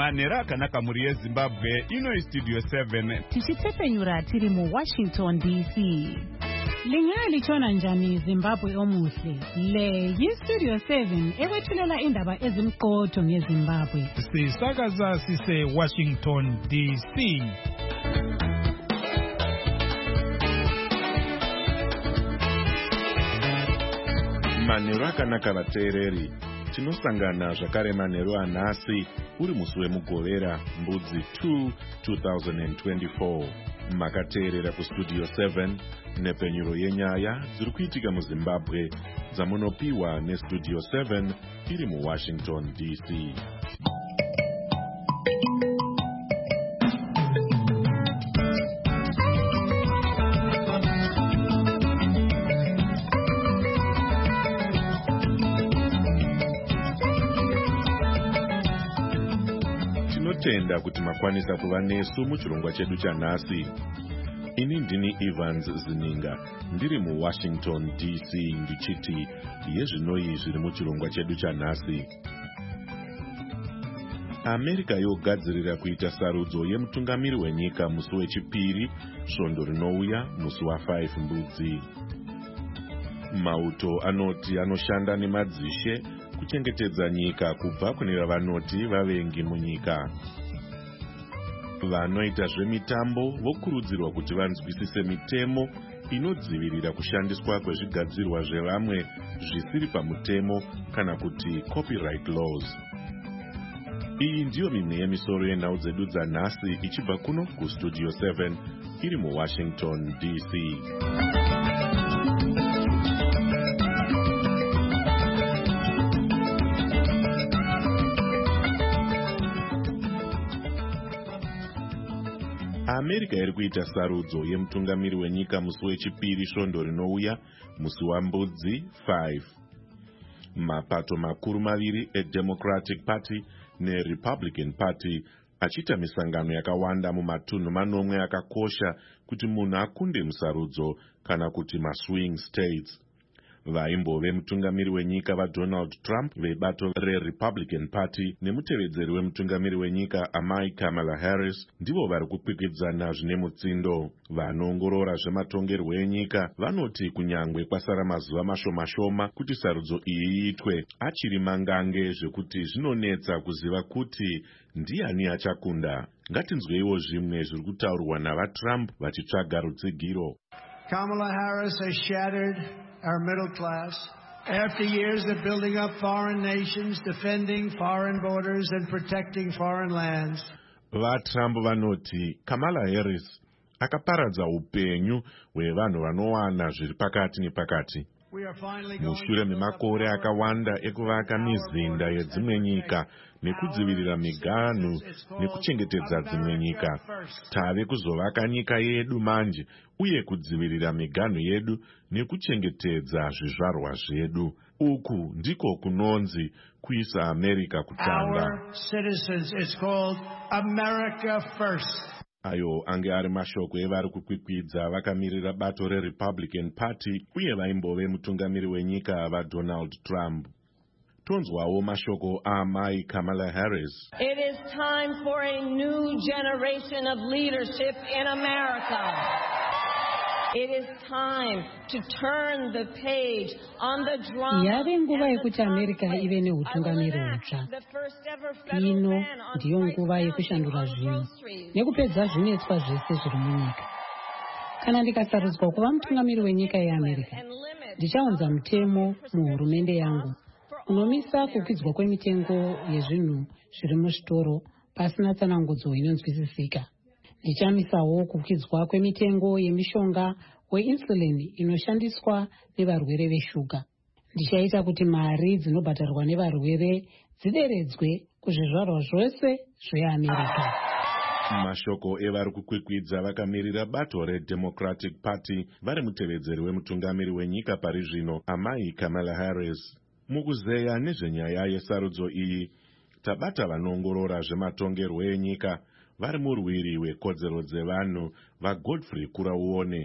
manhero akanaka mhuri yezimbabwe. Ino Studio 7 tichitepfenyura tiri muWashington DC. Lingaya lichona njani Zimbabwe omuhle? Le yiStudio 7 ekwethulela indaba ezimqotho ngeZimbabwe. Sisakaza sise Washington DC. Manhero akanaka vateereri, tinosangana zvakare manhero anhasi uri musi wemugovera mbudzi 2 2024. Makateerera kuStudio 7 nepenyuro yenyaya dziri kuitika muZimbabwe dzamunopiwa neStudio 7 iri muWashington DC. Tinotenda kuti makwanisa kuva nesu muchirongwa chedu chanhasi. Ini ndini Evans Zininga, ndiri muWashington DC ndichiti yezvinoi zviri muchirongwa chedu chanhasi. Amerika yogadzirira kuita sarudzo yemutungamiri wenyika musi wechipiri svondo rinouya musi wa5 mbudzi. Mauto anoti anoshanda nemadzishe kuchengetedza nyika kubva kune vavanoti vavengi munyika. Vanoita zvemitambo vokurudzirwa kuti vanzwisise mitemo inodzivirira kushandiswa kwezvigadzirwa zvevamwe zvisiri pamutemo kana kuti copyright laws. Iyi ndiyo mimwe yemisoro yenhau dzedu dzanhasi ichibva kuno kuStudio 7 iri muWashington DC. Amerika iri kuita sarudzo yemutungamiri wenyika musi wechipiri svondo rinouya musi wambudzi 5. Mapato makuru maviri eDemocratic Party neRepublican Party achiita misangano yakawanda mumatunhu manomwe akakosha kuti munhu akunde musarudzo kana kuti maswing states. Vaimbove mutungamiri wenyika vaDonald Trump vebato reRepublican Party nemutevedzeri wemutungamiri wenyika amai Kamala Harris ndivo vari kukwikwidzana zvine mutsindo. Vanoongorora zvematongerwo enyika vanoti kunyangwe kwasara mazuva mashoma kuti sarudzo iyi iitwe, achiri mangange zvekuti zvinonetsa kuziva kuti ndiani achakunda. Ngatinzweiwo zvimwe zviri kutaurwa navaTrump vachitsvaga rutsigiro. Kamala Harris has shattered our middle class. After years of building up foreign nations, defending foreign borders and protecting foreign lands. VaTrump vanoti Kamala Harris akaparadza upenyu hwevanhu vanowana zviri pakati nepakati. Mushure memakore akawanda ekuvaka mizinda yedzimwe nyika nekudzivirira miganhu nekuchengetedza dzimwe nyika, tave kuzovaka nyika yedu manje uye kudzivirira miganhu yedu nekuchengetedza zvizvarwa zvedu. Uku ndiko kunonzi kuisa America kutanga. Our citizens, it's called America First. Ayo ange ari mashoko evari kukwikwidza vakamirira bato reRepublican Party uye vaimbove mutungamiri wenyika vaDonald Trump. Tonzwawo mashoko amai Kamala Harris. It is time for a new generation of leadership in America. It is time to turn the page on the drama. Yave nguva yekuti America ive neutungamiri hutsva. Ino ndiyo nguva yekushandura zvinhu nekupedza zvinetswa zvese zviri munyika. Kana ndikasarudzwa kuva mutungamiri wenyika yeAmerica, ndichaunza mutemo muhurumende yangu unomisa kukwidzwa kwemitengo yezvinhu zviri muzvitoro pasina tsanangudzo inonzwisisika. Ndichamisawo kukwidzwa kwemitengo yemishonga weinsulin inoshandiswa nevarwere veshuga. Ndichaita kuti mari dzinobhadharwa nevarwere dzideredzwe kuzvizvarwa zvose zveAmerica. Mashoko evari kukwikwidza vakamirira bato reDemocratic Party vari mutevedzeri wemutungamiri wenyika pari zvino amai Kamala Harris. Mukuzeya nezvenyaya yesarudzo iyi, tabata vanoongorora zvematongerwo enyika vari murwiri wekodzero dzevanhu vaGodfrey Kurauone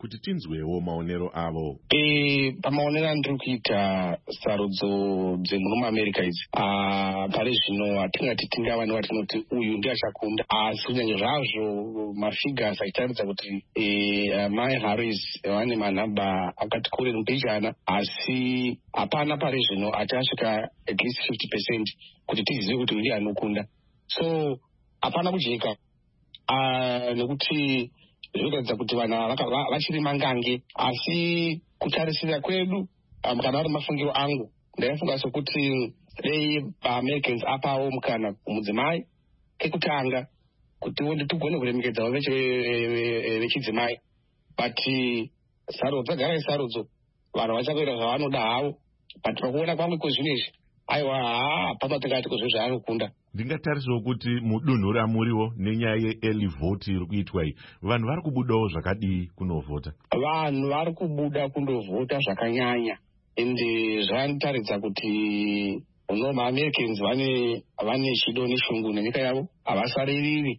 kuti tinzwewo maonero avo. Pamaonero andiri kuita sarudzo dzemuno muAmerica idzi, pari zvino hatingati tingava newatinoti uyu ndiye achakunda, asi kunyange zvazvo mafigures achitaridza kuti Mai Harris vane manhamba akati kurei mupijana, asi hapana pari zvino ati asvika at least 50% kuti tizive kuti ndiye anokunda. So hapana kujeka nekuti zvinoratidza kuti vanhu vachiri mangange, asi kutarisira kwedu kana ari mafungiro angu ndaifunga sokuti dei vaAmericans apawo mukana kumudzimai ekutanga kuti tigone kuremekedza vechidzimai, but sarudzo dzagara isarudzo, vanhu vachakuita zvavanoda havo, but pakuona kwangu kwezvinezvi aiwa pamatikati kwezvo zvaanokunda. Ndingatarisawo kuti mudunhu ramuriwo nenyaya ye-early vote iri kuitwa iyi, vanhu vari kubudawo zvakadii kunovhota? Vanhu vari kubuda kundovhota zvakanyanya, ende zvanotaridza kuti maAmericans vane chido neshungu nenyika yavo, havasaririri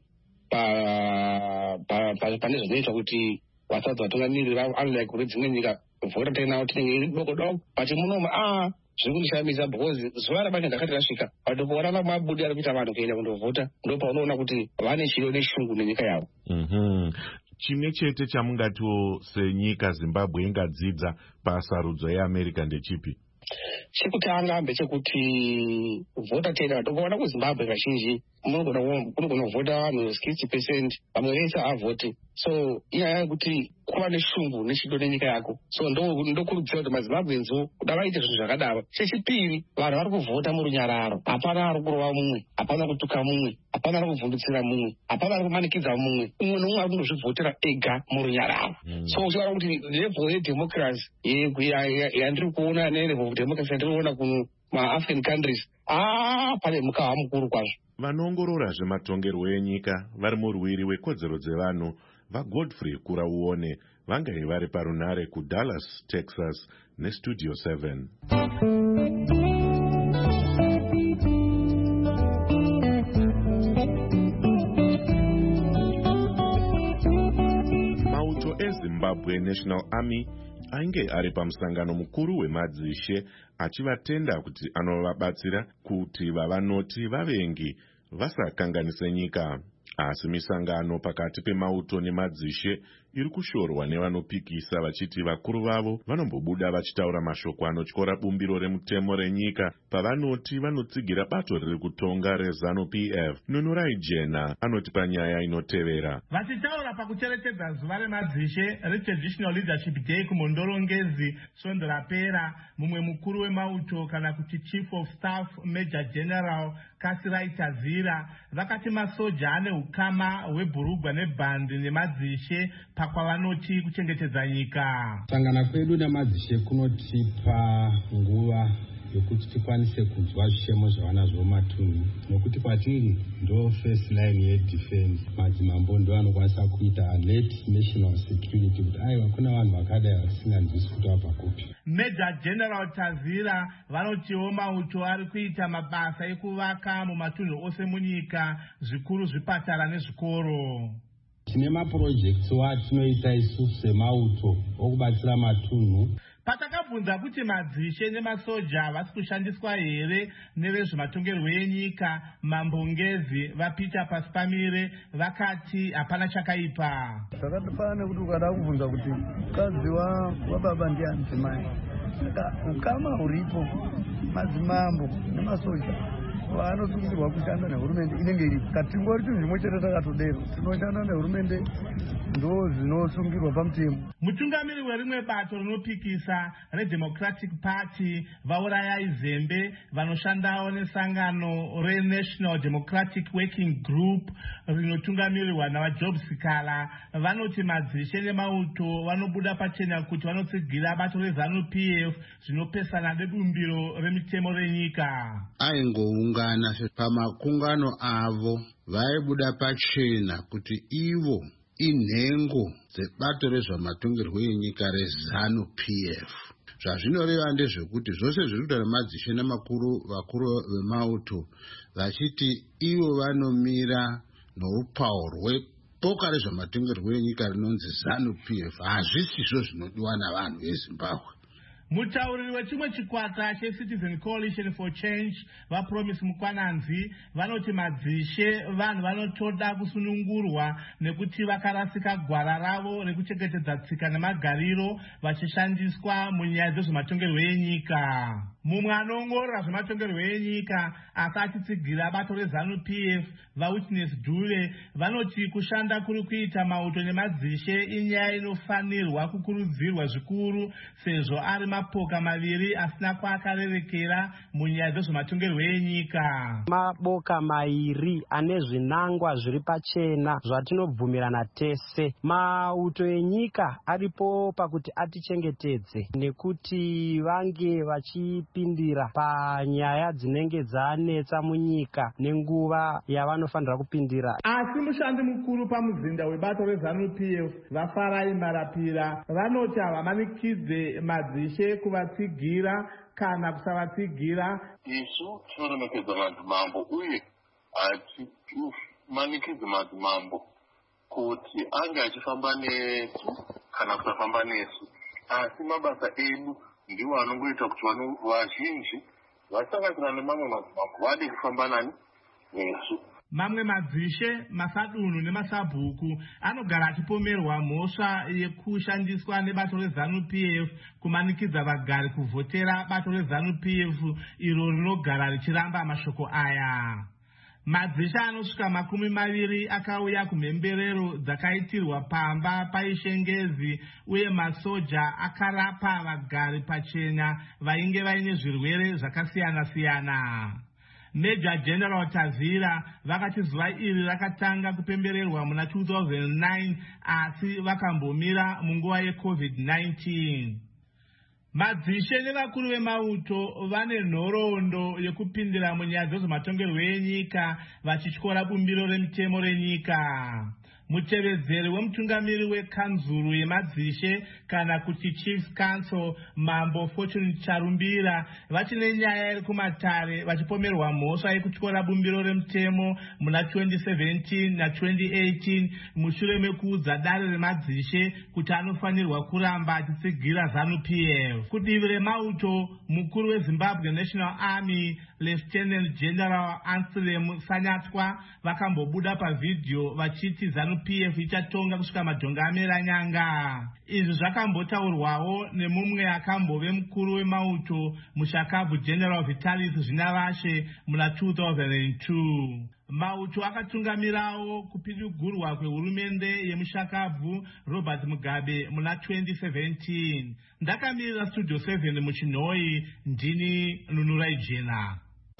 pane zvinoita kuti vasadzi vatungamiriri vavo unlike kune dzimwe nyika vhota tainawo tinenge iri doko doko, but munomu zviri kundishamisa because zuva rabanja ndakati rasvika patokuona mabudi ari kuita vanhu kuenda kundovhota, ndopaunoona kuti vane chido neshungu nenyika yavo. Chimwe chete chamungatiwo senyika Zimbabwe ingadzidza pasarudzo yeAmerica ndechipi? Chekutanga ndechekuti vhota tenda vatokuona kuZimbabwe kazhinji kunogona kuvhota vanhu 60%, vamwe vese havhoti. So inyaya yekuti kuva neshungu nechido nenyika yako, so ndokurudzira kuti maZimbabwenzo kuda vaite zvinhu zvakadaro. Chechipiri, vanhu vari kuvhota murunyararo, hapana ari kurova mumwe, hapana kutuka mumwe, hapana ari kuvhundutsira mumwe, hapana ari kumanikidza mumwe, umwe nomumwe ari kundozvivhotera ega murunyararo. So uchiona kuti level yedemocracy yandiri kuona nelevel of democracy yandiri kuona kumaAfrican countries, pane mukava mukuru kwazvo. Vanoongorora zvematongerwo enyika vari murwiri wekodzero dzevanhu vaGodfrey Kurauone vangai vari parunhare kuDallas, Texas neStudio 7. Mauto eZimbabwe National Army ainge ari pamusangano mukuru wemadzishe achivatenda kuti anovabatsira kuti vavanoti vavengi vasakanganise nyika. Asi misangano pakati pemauto nemadzishe iri kushorwa nevanopikisa vachiti vakuru vavo vanombobuda vachitaura mashoko anotyora bumbiro remutemo renyika pavanoti vanotsigira bato riri kutonga reZANU PF. Nunurai Jena anoti panyaya inotevera. Vachitaura pakucherechedza zuva remadzishe reTraditional Leadership Day kumondorongezi svondo rapera, mumwe mukuru wemauto kana kuti Chief of Staff Major General Kasirai Tazira vakati masoja ane ukama hwebhurugwa nebhandi nemadzishe pakwavanoti kuchengetedza nyika. Sangana kwedu nemadzishe kunotipa nguva yokuti tikwanise kunzwa zvishemo zvavanazvo matunhu, nokuti kwatiri ndo first line yedefense. Madzimambo ndo anokwanisa kuita alert national security kuti aiwa kuna vanhu vakadai vasinganzwisi kuti vabva kupi. Major General Tazira vanotiwo mauto ari kuita mabasa ekuvaka mumatunhu ose munyika, zvikuru zvipatara nezvikoro. Tine maprojects watinoita isusu semauto okubatsira matunhu. Patakabvunza kuti madzishe nemasoja vasi kushandiswa here nevezvematongerwo enyika, mambongezi vapita pasi pamire vakati hapana chakaipa. Zvakatofana kuti ukada kubvunza kuti mukadzi wababa ndiani dzimai, saka ukama huripo madzimambo nemasoja vanosungirwa kushanda nehurumende inenge iripo. Katingori chinhu chimwe chete takatodero tinoshanda nehurumende ndo zvinosungirwa pamutemo. Mutungamiri werimwe bato rinopikisa reDemocratic Party vaurayai Zembe vanoshandawo nesangano reNational Democratic Working Group rinotungamirirwa navaJob Sikala vanoti madzishe nemauto vanobuda pachena kuti vanotsigira bato reZANU PF zvinopesana nebumbiro remitemo renyika. Aingoungana pamakungano avo vaibuda pachena kuti ivo inhengo dzebato rezvamatongerwo enyika reZANU PF. Zvazvinoreva ndezvekuti zvose zviri kuita nemadzishe vakuru vemauto vachiti ivo vanomira noupaurwe boka rezvematongerwo enyika rinonzi ZANU-PF hazvisizvo zvinodiwa navanhu veZimbabwe. Mutauriri wechimwe chikwata cheCitizen Coalition for Change vaPromise Mukwananzi vanoti madzishe vanhu vanotoda kusunungurwa nekuti vakarasika gwara ravo rekuchengetedza tsika nemagariro vachishandiswa munyaya dzezvematongerwo enyika. Mumwe anoongorora zvematongerwo enyika asi achitsigira bato reZANU-PF vaWitness Dube vanoti kushanda kuri kuita mauto nemadzishe inyaya inofanirwa kukurudzirwa zvikuru sezvo ari mapoka maviri asina kwaakarerekera munyaya dzezvematongerwo enyika. Maboka mairi ane zvinangwa zviri pachena zvatinobvumirana tese. Mauto enyika aripo pakuti atichengetedze nekuti vange vachipindira panyaya dzinenge dzanetsa munyika nenguva yavanofanira kupindira. Asi mushandi mukuru pamuzinda webato reZANU-PF vaFarai Marapira vanoti havamanikidze madzishe kuvatsigira kana kusavatsigira. Isu tinoremekedza madzimambo uye hatimanikidze madzimambo kuti ange achifamba nesu kana kusafamba nesu, asi mabasa edu ndiwo anongoita kuti vanhu vazhinji vasanganisira nemamwe madzimambo vade kufamba nani nesu. Mamwe madzishe, masadunhu nemasabhuku anogara achipomerwa mhosva yekushandiswa nebato reZANU-PF kumanikidza vagari kuvhotera bato reZANU-PF iro rinogara richiramba mashoko aya. Madzishe anosvika 20 akauya kumhemberero dzakaitirwa pamba paishengezi uye masoja akarapa vagari pachena vainge vaine zvirwere zvakasiyana-siyana. Major General Tavira vakati zuva iri rakatanga kupembererwa muna 2009 asi vakambomira munguva yeCovid-19. Madzishe nevakuru vemauto vane nhoroondo yekupindira munyaya dzezvematongerwo enyika vachityora bumbiro remitemo renyika. Mutevedzeri wemutungamiri wekanzuru yemadzishe kana kuti Chiefs Council Mambo Fortune Charumbira vachine nyaya iri kumatare vachipomerwa mhosva yekutyora bumbiro remutemo muna 2017 na 2018 mushure mekuudza dare remadzishe kuti anofanirwa kuramba achitsigira ZANU-PF. Kudivi remauto, mukuru weZimbabwe National Army Lieutenant General Anselm Sanyatwa vakambobuda pavhidhiyo vachiti ZANU-PF ichatonga kusvika madhonga amera nyanga. Izvi zvakambotaurwawo nemumwe akambove mukuru wemauto muShakabvu General Vitalis Zvinavashe muna 2002. Mauto akatungamirawo kupidugurwa kwehurumende yemuShakabvu Robert Mugabe muna 2017. Ndakamirira Studio 7 muChinhoi, ndini Nunurai Jena.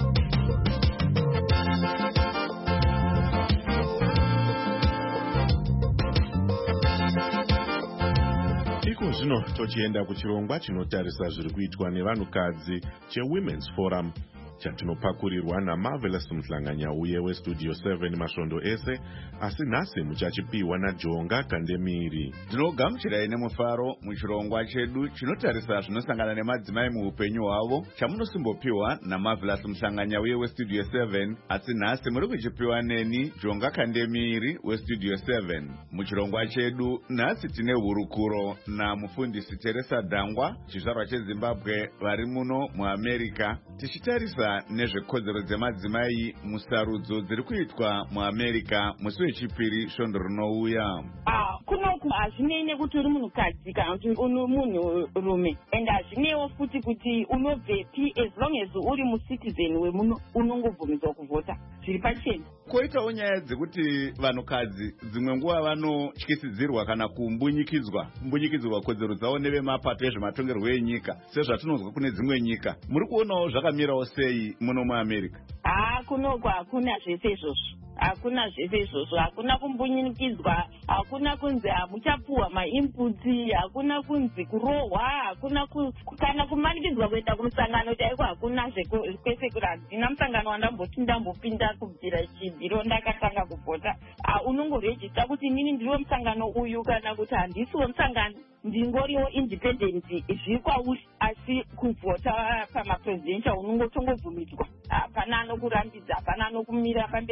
Iko zvino tochienda kuchirongwa chinotarisa zviri kuitwa nevanhukadzi cheWomen's Forum chatinopakurirwa naMarvelous Mhlanganyauye weStudio 7 masvondo ese, asi nhasi muchachipiwa naJonga Kandemiri. Tinogamuchirai nemufaro muchirongwa chedu chinotarisa zvinosangana nemadzimai muupenyu hwavo chamunosimbopiwa naMarvelous Mhlanganyauye weStudio 7, asi nhasi muri kuchipiwa neni Jonga Kandemiri weStudio 7. Muchirongwa chedu nhasi tine hurukuro namufundisi Teresa Dhangwa, chizvarwa cheZimbabwe vari muno muAmerica, tichitarisa nezvekodzero dzemadzimai musarudzo dziri kuitwa muAmerica musi wechipiri svondo rinouya. Kunoku hazvinei nekuti uri munhukadzi kana kuti uri munhurume, and hazvinewo futi kuti unobvepi, as long as uri mucitizen wemuno unongobvumidzwa kuvhota, zviri pachena. Koitawo nyaya dzekuti vanhukadzi dzimwe nguva vanotyisidzirwa kana kumbunyikidzwa kodzero dzavo nevemapato ezvematongerwo enyika sezvatinonzwa kune dzimwe nyika. Muri kuonawo zvakamirawo sei muno muAmerica? Kunoku hakuna zvese izvozvo. Hakuna zvese izvozvo, hakuna kumbunyikidzwa, hakuna kunzi hamuchapuhwa mainputi, hakuna kunzi kurohwa, hakuna kana kumanikidzwa kuenda kumusangano chaiko, hakuna kwese kuri hadzina musangano wandamboti ndambopinda kubvira chibhiro ndakatanga kuvhota. Unongorejista kuti inini ndiriwo musangano uyu kana kuti handisiwo musangano, ndingoriwo independent, zviri kwauri, asi kuvhota pamapresidential unongotongovhumidzwa. Hapana anokurambidza, hapana anokumira pamberi pako,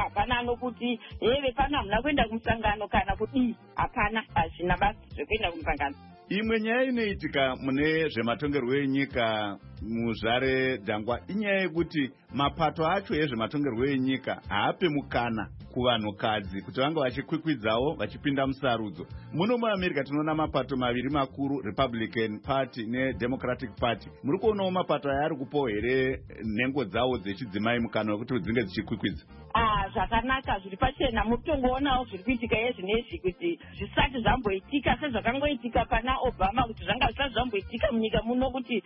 hapana anokuti heve pano hamuna kuenda kumusangano kana kudii. Hapana, hazvina basa zvekuenda kumusangano. Imwe nyaya inoitika mune zvematongerwo enyika muzvare Dhangwa inyaya yekuti mapato acho ezvematongerwo enyika haape mukana kuvanhukadzi kuti vange vachikwikwidzawo vachipinda musarudzo. Muno muAmerica tinoona mapato maviri makuru, Republican Party neDemocratic Party. Muri kuonawo mapato aya ari kupawo here nhengo dzawo dzechidzimai mukana wekuti dzinge dzichikwikwidza? Zvakanaka, zviri pachena. Mutongoonawo zviri kuitika yezvinezvi kuti zvisati zvamboitika sezvakangoitika pana Obama, kuti zvanga zvisati zvamboitika munyika muno kuti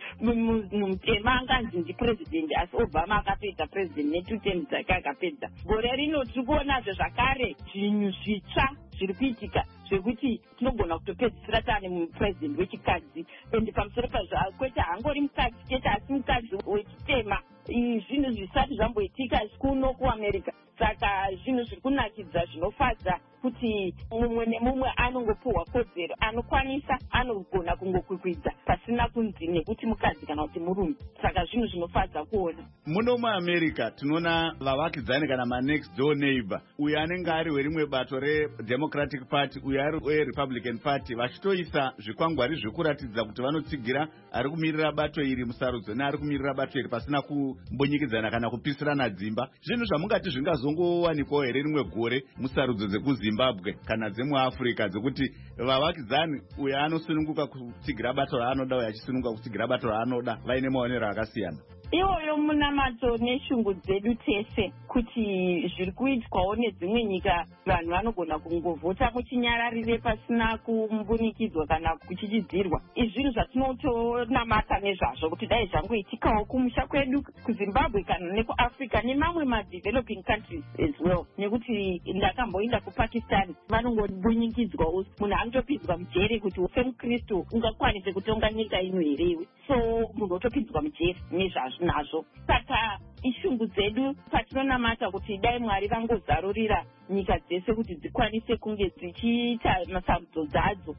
mutema anganzi ndiprezidendi, asi Obama akapedza prezidendi ne2 terms dzake akapedza. Gore rino tiri kuonazve zvakare zvinhu zvitsva zviri kuitika zvekuti tinogona kutopedzisira taane muprezidendi wechikadzi, ende pamusoro pazvo kwete hangori mukadzi chete asi mukadzi wechitema. Zvinhu zvisati zvamboitika kuno kuAmerica. Saka zvinhu zviri kunakidza zvinofadza kuti mumwe nemumwe anongopuhwa kodzero, anokwanisa anogona kungokwikwidza pasina kunzi nekuti mukadzi kana kuti murume. Saka zvinhu zvinofadza kuona. Muno muAmerica tinoona vavakidzani kana manext door neighbor, uyo anenge ari werimwe bato reDemocratic Party, uyo ari weRepublican Party, vachitoisa zvikwangwari zvekuratidza kuti vanotsigira ari kumirira bato iri musarudzo neari kumirira bato iri pasina kumbonyikidzana kana kupisirana dzimba. Zvinhu zvamungati zvingazongowanikwawo here rimwe gore musarudzo dzekuZimbabwe kana dzemuAfrica dzekuti vavakidzani uyo anosununguka kutsigira bato raanoda, uyo achisununguka kutsigira bato raanoda, vaine maonero akasiyana. Iwoyo munamato neshungu dzedu tese kuti zviri kuitwawo nedzimwe nyika, vanhu vanogona kungovhota muchinyararire pasina kumbunikidzwa kana kuchichidzirwa. Izvi zvinhu zvatinotonamata nezvazvo kuti dai zvangoitikawo kumusha kwedu kuZimbabwe kana nekuAfrica nemamwe madeveloping countries as well. Nekuti ndakamboinda kuPakistan, vanongobunikidzwawo, munhu anotopidzwa mujere kuti ufe mukristu ungakwanise kutonga nyika ino here iwe. So munhu otopidzwa mujere nezvazvo nazvo. Saka ishungu dzedu patinonamata kuti dai Mwari vangozarurira nyika dzese kuti dzikwanise kunge dzichiita masarudzo dzadzo,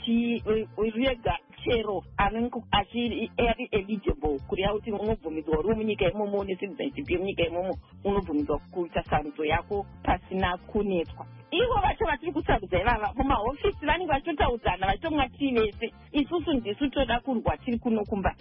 dzichirega chero anenge achiri eligible kureva kuti unobvumidzwa uri munyika imomo necitizenship yemunyika imomo, unobvumidzwa kuita sarudzo yako pasina kunetswa. Ivo vacho vatiri kusarudza ivava mumahofisi vanenge vachitotaudzana vachitomwa tii vese, isusu ndisu toda kurwa tiri kuno kumba.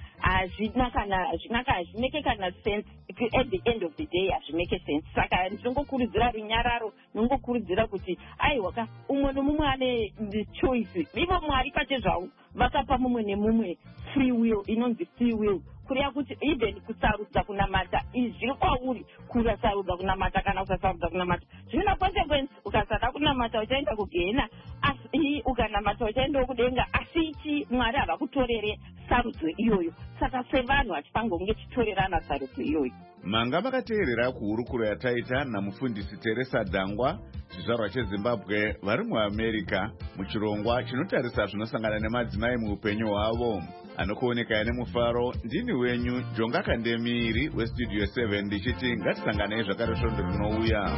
Hazvineke kana sense, at the end of the day hazvineke sense. Saka ndinongokurudzira runyararo, ndinongokurudzira kuti aiwa umwe nomumwe ane choice. Ivo Mwari pache zvavo vakapa mumwe nemumwe free will, inonzi free will, kureva kuti even kusarudza kunamata zviri kwauri, kusarudza kunamata kana kusasarudza kunamata zvina consequence. Ukasada kunamata uchaenda kugehena, asi ukanamata uchaendawo kudenga. Asi ichi Mwari havakutorere sarudzo iyoyo. Saka sevanhu hatifangonge titorerana sarudzo iyoyo. Manga makateerera kuhurukuro yataita namufundisi Teresa Dhangwa, chizvarwa cheZimbabwe, vari muAmerica, muchirongwa chinotarisa zvinosangana nemadzimai muupenyu hwavo. Anokuoneka nemufaro, ndini wenyu Jonga Kandemiri weStudio 7 ndichiti ngatisanganei zvakare svondo rinouya.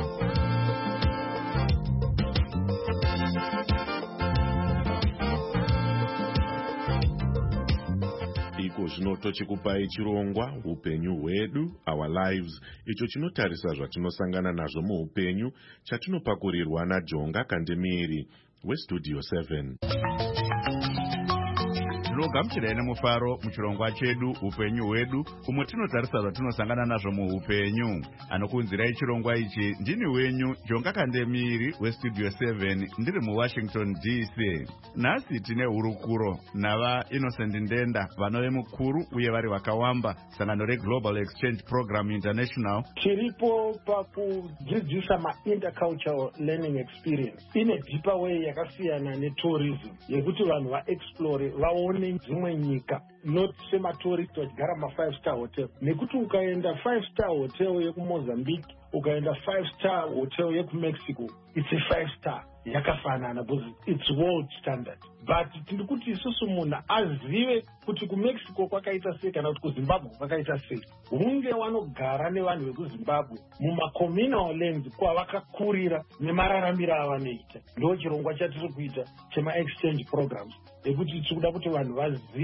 Iko zvino tochikupai chirongwa upenyu hwedu, our lives, icho chinotarisa zvatinosangana nazvo muupenyu, chatinopakurirwa naJonga Kandemiri weStudio 7. Gamuchirai nemufaro muchirongwa chedu upenyu hwedu, umwe tinotarisa zvatinosangana nazvo muupenyu. Anokunzirai chirongwa ichi ndini wenyu Jonga Kandemiri weStudio 7 ndiri muWashington DC. Nhasi tine hurukuro nava Innocent Ndenda, vanove mukuru uye vari vakawamba sangano reGlobal Exchange Program International. Tiripo pakudzidzisa ma-intercultural learning experience in a deeper way yakasiyana netourism, yekuti vanhu vaexplore, vaone dzimwe nyika, not sematorist vachigara ma5-star hotel. Nekuti ukaenda 5-star hotel yekuMozambique, ukaenda 5-star hotel yekuMexico, it's a 5-star yakafanana because it's world standard. But tiri kuti isusu munhu azive kuti kuMexico kwakaita sei kana kuti kuZimbabwe kwakaita sei. Hunge vanogara nevanhu vekuZimbabwe mumacommunal lands kwavakakurira nemararamiro avanoita. Ndo chirongwa chatiri kuita chema exchange programs, ekuti tiri kuda kuti vanhu vazive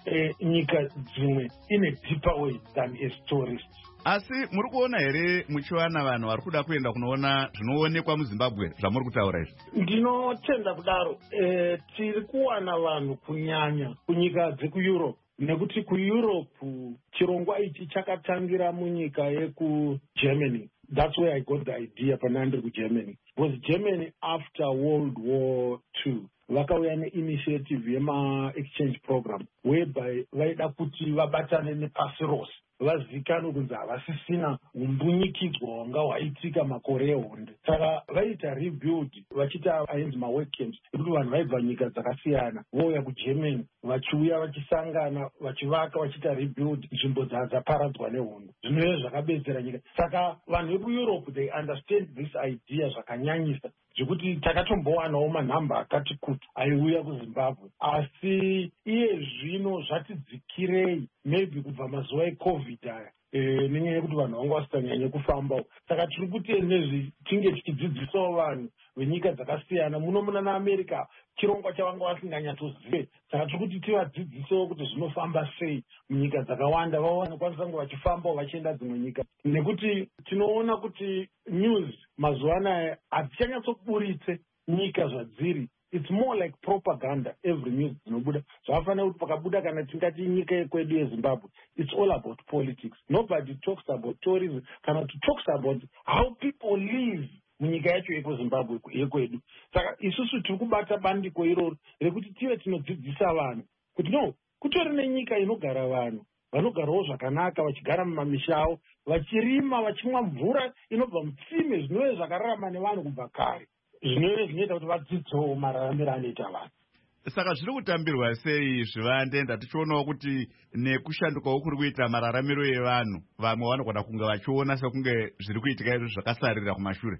nyika dzimwe in a deeper way than as tourists. Asi muri kuona here muchiwana vanhu vari kuda kuenda kunoona zvinoonekwa muZimbabwe zvamuri kutaura izvi? Ndinotenda kudaro. Tiri kuwana vanhu kunyanya kunyika dzekuEurope, nekuti kuEurope chirongwa ichi chakatangira munyika yekuGermany. That's where I got the idea panandiri kuGermany. Because Germany after World War II vakauya neinitiative yema-exchange program whereby vaida kuti vabatane nepasi rose, vazikanwe kunzi havasisina umbunyikidzwa hwanga hwaitika makore ehunde. Saka vaita rebuild vachiita ainzi mawork camps ekuti vanhu vaibva nyika dzakasiyana vouya kuGermany vachiuya vachisangana vachivaka vachiita rebuild nzvimbo dzaparadzwa nehunde. Zvinova zvakabetsera nyika. Saka vanhu vekuEurope they understand this idea zvakanyanyisa zvekuti takatombowanawo manhamba akati kuti aiuya kuZimbabwe, asi iye zvino zvatidzikirei maybe kubva mazuva eCovid aya nenyaya yekuti vanhu vanga vasinganyanye kufambawo. Saka tiri kuti nezvi tinge tichidzidzisawo vanhu venyika dzakasiyana muno muna naAmerica chirongwa chavanga vasinganyatsozive. Saka tiri kuti tivadzidzisewo kuti zvinofamba sei munyika dzakawanda, vanokwanisa kunge vachifambawo vachienda dzimwe nyika, nekuti tinoona kuti news mazuva anaya hadzichanyatsoburitse nyika zvadziri. It's more like propaganda every news dzinobuda. Zvakafanira kuti pakabuda kana tingati nyika yekwedu yeZimbabwe, it's all about politics. Nobody talks about tourism kana to talks about how people live munyika yacho yekuZimbabwe yekwedu. Saka isusu tiri kubata bandiko iroro rekuti tive tinodzidzisa vanhu kuti no, kutori nenyika inogara vanhu vanogarawo zvakanaka vachigara mumamisha avo vachirima vachimwa mvura inobva mutsime zvinove zvakararama nevanhu kubva kare, zvinove zvinoita kuti vadzidzewo mararamiro anoita vanhu. Saka zviri kutambirwa sei zvivande? Ndatichionawo kuti nekushandukawo kuri kuita mararamiro evanhu vamwe vanogona kunge vachiona sekunge zviri kuitika izvo zvakasarira kumashure.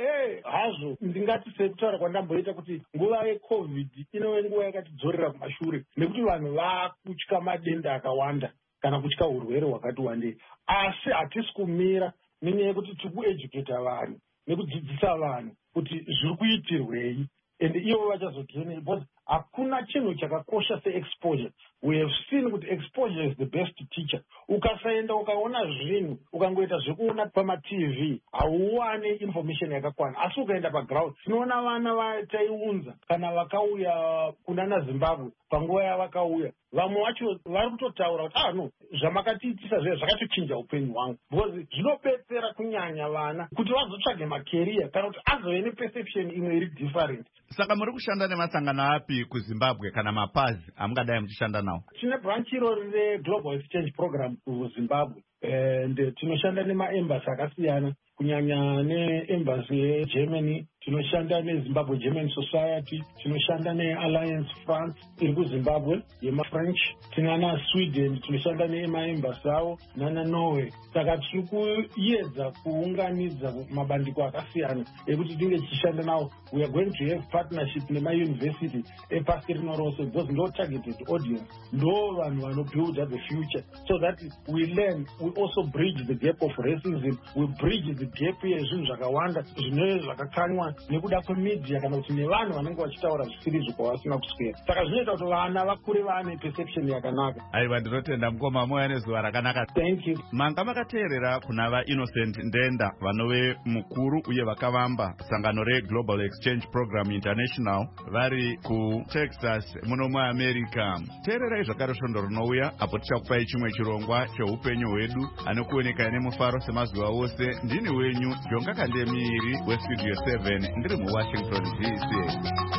Hazvo ndingati sekutaura kwandamboita kuti nguva yeCovid inove nguva yakatidzorera kumashure, nekuti vanhu vakutya madenda akawanda kana kutya urwere hwakati wandei. Asi hatisi kumira nenyaya yekuti tiri kueducata vanhu nekudzidzisa vanhu kuti zviri kuitirwei, and ivo vachazogene, because hakuna chinhu chakakosha seexposure. We have seen kuti exposure is the best teacher. Ukasaenda ukaona zvinhu ukangoita zvekuona pamaTV hauwane information yakakwana, asi ukaenda paground tinoona vana vataiunza kana vakauya kunana Zimbabwe panguva yavakauya, vamwe vacho vari kutotaura kuti no, zvamakatiitisa zviya zvakatochinja upenyu hwangu, because zvinobetsera kunyanya vana kuti vazotsvage makeriya kana kuti azove neperception imwe iri different. Saka muri kushanda nemasangano api kuZimbabwe kana mapazi amungadai muchishanda nawo? Tine branch irori reGlobal Exchange Program kuZimbabwe, and tinoshanda nemaembassy akasiyana, kunyanya neembassy yeGermany, tinoshanda neZimbabwe German Society, tinoshanda neAlliance France iri kuZimbabwe yemaFrench, tinana Sweden tinoshanda nemaembassy avo nana Norway. Saka tiri kuedza kuunganidza mabandiko akasiyana ekuti tinge tichishanda nawo. We are going to have partnership nemauniversity epasi rino rose, because ndo targeted audience, ndo vanhu vanobuild the future, so that we learn, we also bridge the gap of racism, we bridge the gap yezvinhu zvakawanda zvinove zvakakanywa nekuda kwemedia kana kuti nevanhu vanenge vachitaura zvisiri kwavasina kuswera. Saka zvinoita kuti vana vakure vane perception yakanaka. Aiwa, ndinotenda mukoma, mouya nezuva rakanaka. Thank you. Manga makateerera kuna vaInnocent Ndenda vanove mukuru uye vakavamba sangano reGlobal Exchange Program International vari kuTexas muno muAmerica. Teererai zvakare svondo rinouya apo tichakupai chimwe chirongwa cheupenyu hwedu anokuonekai nemufaro semazuva ose. Ndini wenyu Jonga Kandemiiri weStudio 7 ndiri muWashington DC.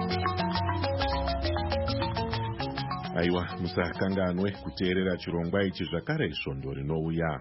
Aiwa, musakanganwe kuteerera chirongwa ichi zvakare svondo rinouya.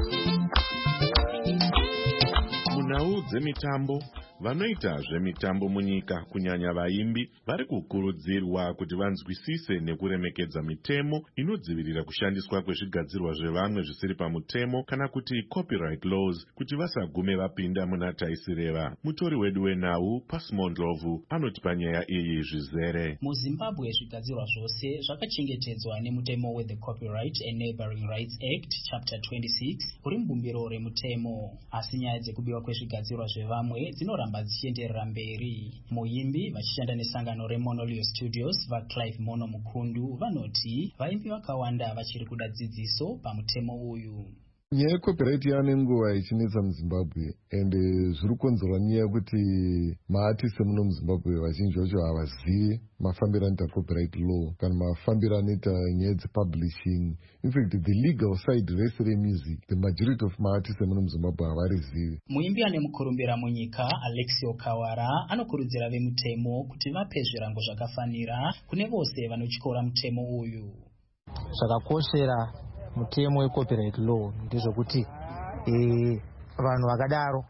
Munhau dzemitambo, vanoita zvemitambo munyika kunyanya vaimbi vari kukurudzirwa kuti vanzwisise nekuremekedza mitemo inodzivirira kushandiswa kwezvigadzirwa zvevamwe zvisiri pamutemo kana kuti copyright laws kuti vasagume vapinda muna taisireva. Mutori wedu wenhau Pasmon Ndlovu anoti panyaya iyi zvizere. MuZimbabwe zvigadzirwa zvose zvakachengetedzwa nemutemo weThe Copyright and Neighboring Rights Act Chapter 26 uri mubumbiro remutemo, asi nyaya dzekubiwa kwezvigadzirwa zvevamwe dzinoramba kuramba dzichienderera mberi. Muimbi vachishanda nesangano reMonolio Studios vaClive Mono Mukundu vanoti vaimbi vakawanda vachiri kuda dzidziso pamutemo uyu. Nyaya yecopyright yane nguva ichinetsa muZimbabwe ende zviri kukonzerwa nyaya yekuti maartist emuno muZimbabwe vazhinji vacho havazivi mafambiro anoita copyright law kana mafambiro anoita nyaya dzepublishing. In fact, the legal side rese remusic, the majority of maartist emuno muZimbabwe havarizivi. Muimbi ane mukurumbira munyika Alexio Kawara anokurudzira vemutemo kuti vape zvirango zvakafanira kune vose vanotyora mutemo uyu. Zvakakoshera mutemo wecopyright law ndezvokuti vanhu vakadaro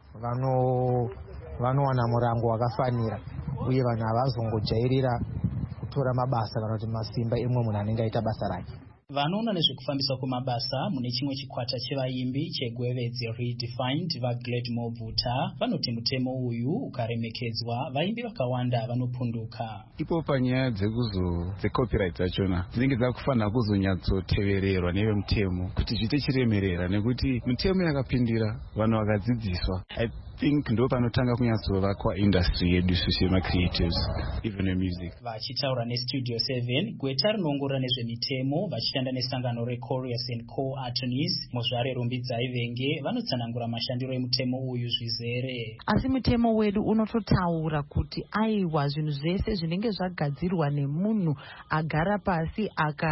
vanowana murango wakafanira uye vanhu havazongojairira kutora mabasa kana kuti masimba emwe munhu anenge aita basa rake. Vanoona nezvekufambiswa kwemabasa mune chimwe chikwata chevaimbi chegwevedzi Redefined vaGlad Mobvuta vanoti mutemo uyu ukaremekedzwa vaimbi vakawanda vanopunduka. Ipo panyaya dzecopyright dzachona dzinenge dzakufanira kuzonyatsotevererwa nevemutemo kuti zviite chiremerera nekuti mitemo yakapindira vanhu vakadzidziswa. I think ndo panotanga kunyatsovakwa industry yedu semacreatives even music. Vachitaura neStudio 7 gweta rinoongorora nezvemitemo vachishanda nesangano reCorius and Co Attorneys muzvare Rumbidzai Venge vanotsanangura mashandiro emutemo uyu zvizere. Asi mutemo wedu unototaura kuti aiwa zvinhu zvese zvinenge zvagadzirwa nemunhu agara pasi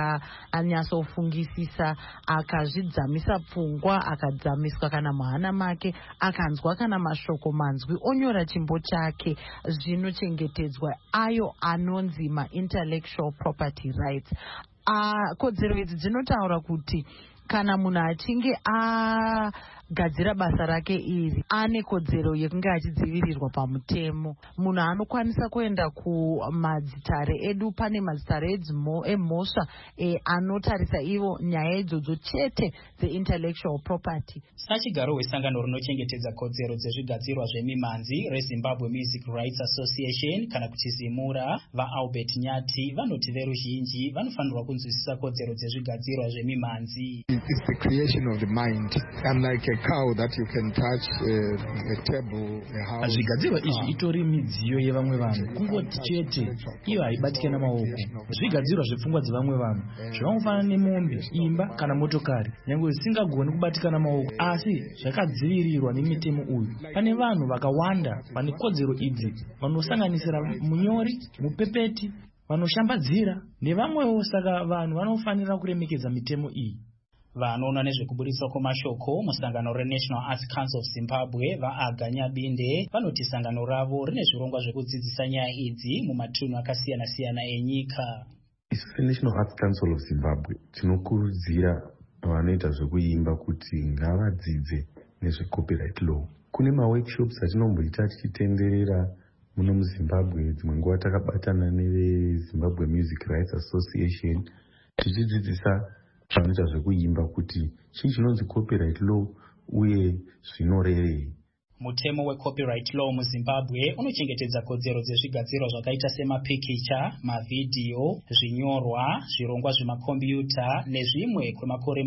akanyatsofungisisa akazvidzamisa pfungwa akadzamiswa kana muhana make akanzwa kana mashoko manzwi onyora chimbo chake zvinochengetedzwa ayo anonzi intellectual property rights. Kodzero idzi dzinotaura kuti kana munhu achinge agadzira basa rake iri ane kodzero yekunge achidzivirirwa pamutemo. Munhu anokwanisa kuenda kumadzitare edu, pane madzitare emhosva anotarisa ivo nyaya idzodzo chete dzeintellectual property. Sachigaro wesangano rinochengetedza kodzero dzezvigadzirwa zvemimhanzi reZimbabwe Music Rights Association kana kuti Zimura vaAlbert Nyati vanoti veruzhinji vanofanirwa kunzwisisa kodzero dzezvigadzirwa zvemimhanzi. It's the creation of the mind. Unlike a cow that you can touch, a table, a house. Zvigadzirwa izvi itori midziyo yevamwe vanhu kungoti chete iyo haibatike namaoko. Zvigadzirwa zvepfungwa dzevamwe vanhu zvinofanana nemombe, imba kana motokari nyange zvisingagoni kubatika namaoko asi zvakadzivirirwa nemitemo uyu. Pane vanhu vakawanda vane kodzero idzi vanosanganisira munyori, mupepeti, vanoshambadzira nevamwewo. Saka vanhu vanofanira kuremekedza mitemo iyi. Vanoona nezvekuburitswa kwemashoko musangano reNational Arts Council of Zimbabwe vaAganya Binde vanoti sangano ravo rine zvirongwa zvekudzidzisa nyaya idzi mumatunhu akasiyana-siyana enyika. National Arts Council of Zimbabwe tinokurudzira vanoita zvekuimba kuti ngavadzidze nezvecopyright law. Kune maworkshops atinomboita tichitenderera muno muZimbabwe. Dzimwe nguva takabatana neveZimbabwe Music Rights Association tichidzidzisa vanoita zvekuimba kuti chii chinonzi copyright law uye zvinorevei. Mutemo wecopyright law muZimbabwe unochengetedza kodzero dzezvigadzirwa zvakaita semapikicha, mavidhiyo, zvinyorwa, zvirongwa zvemakombiyuta nezvimwe kwemakore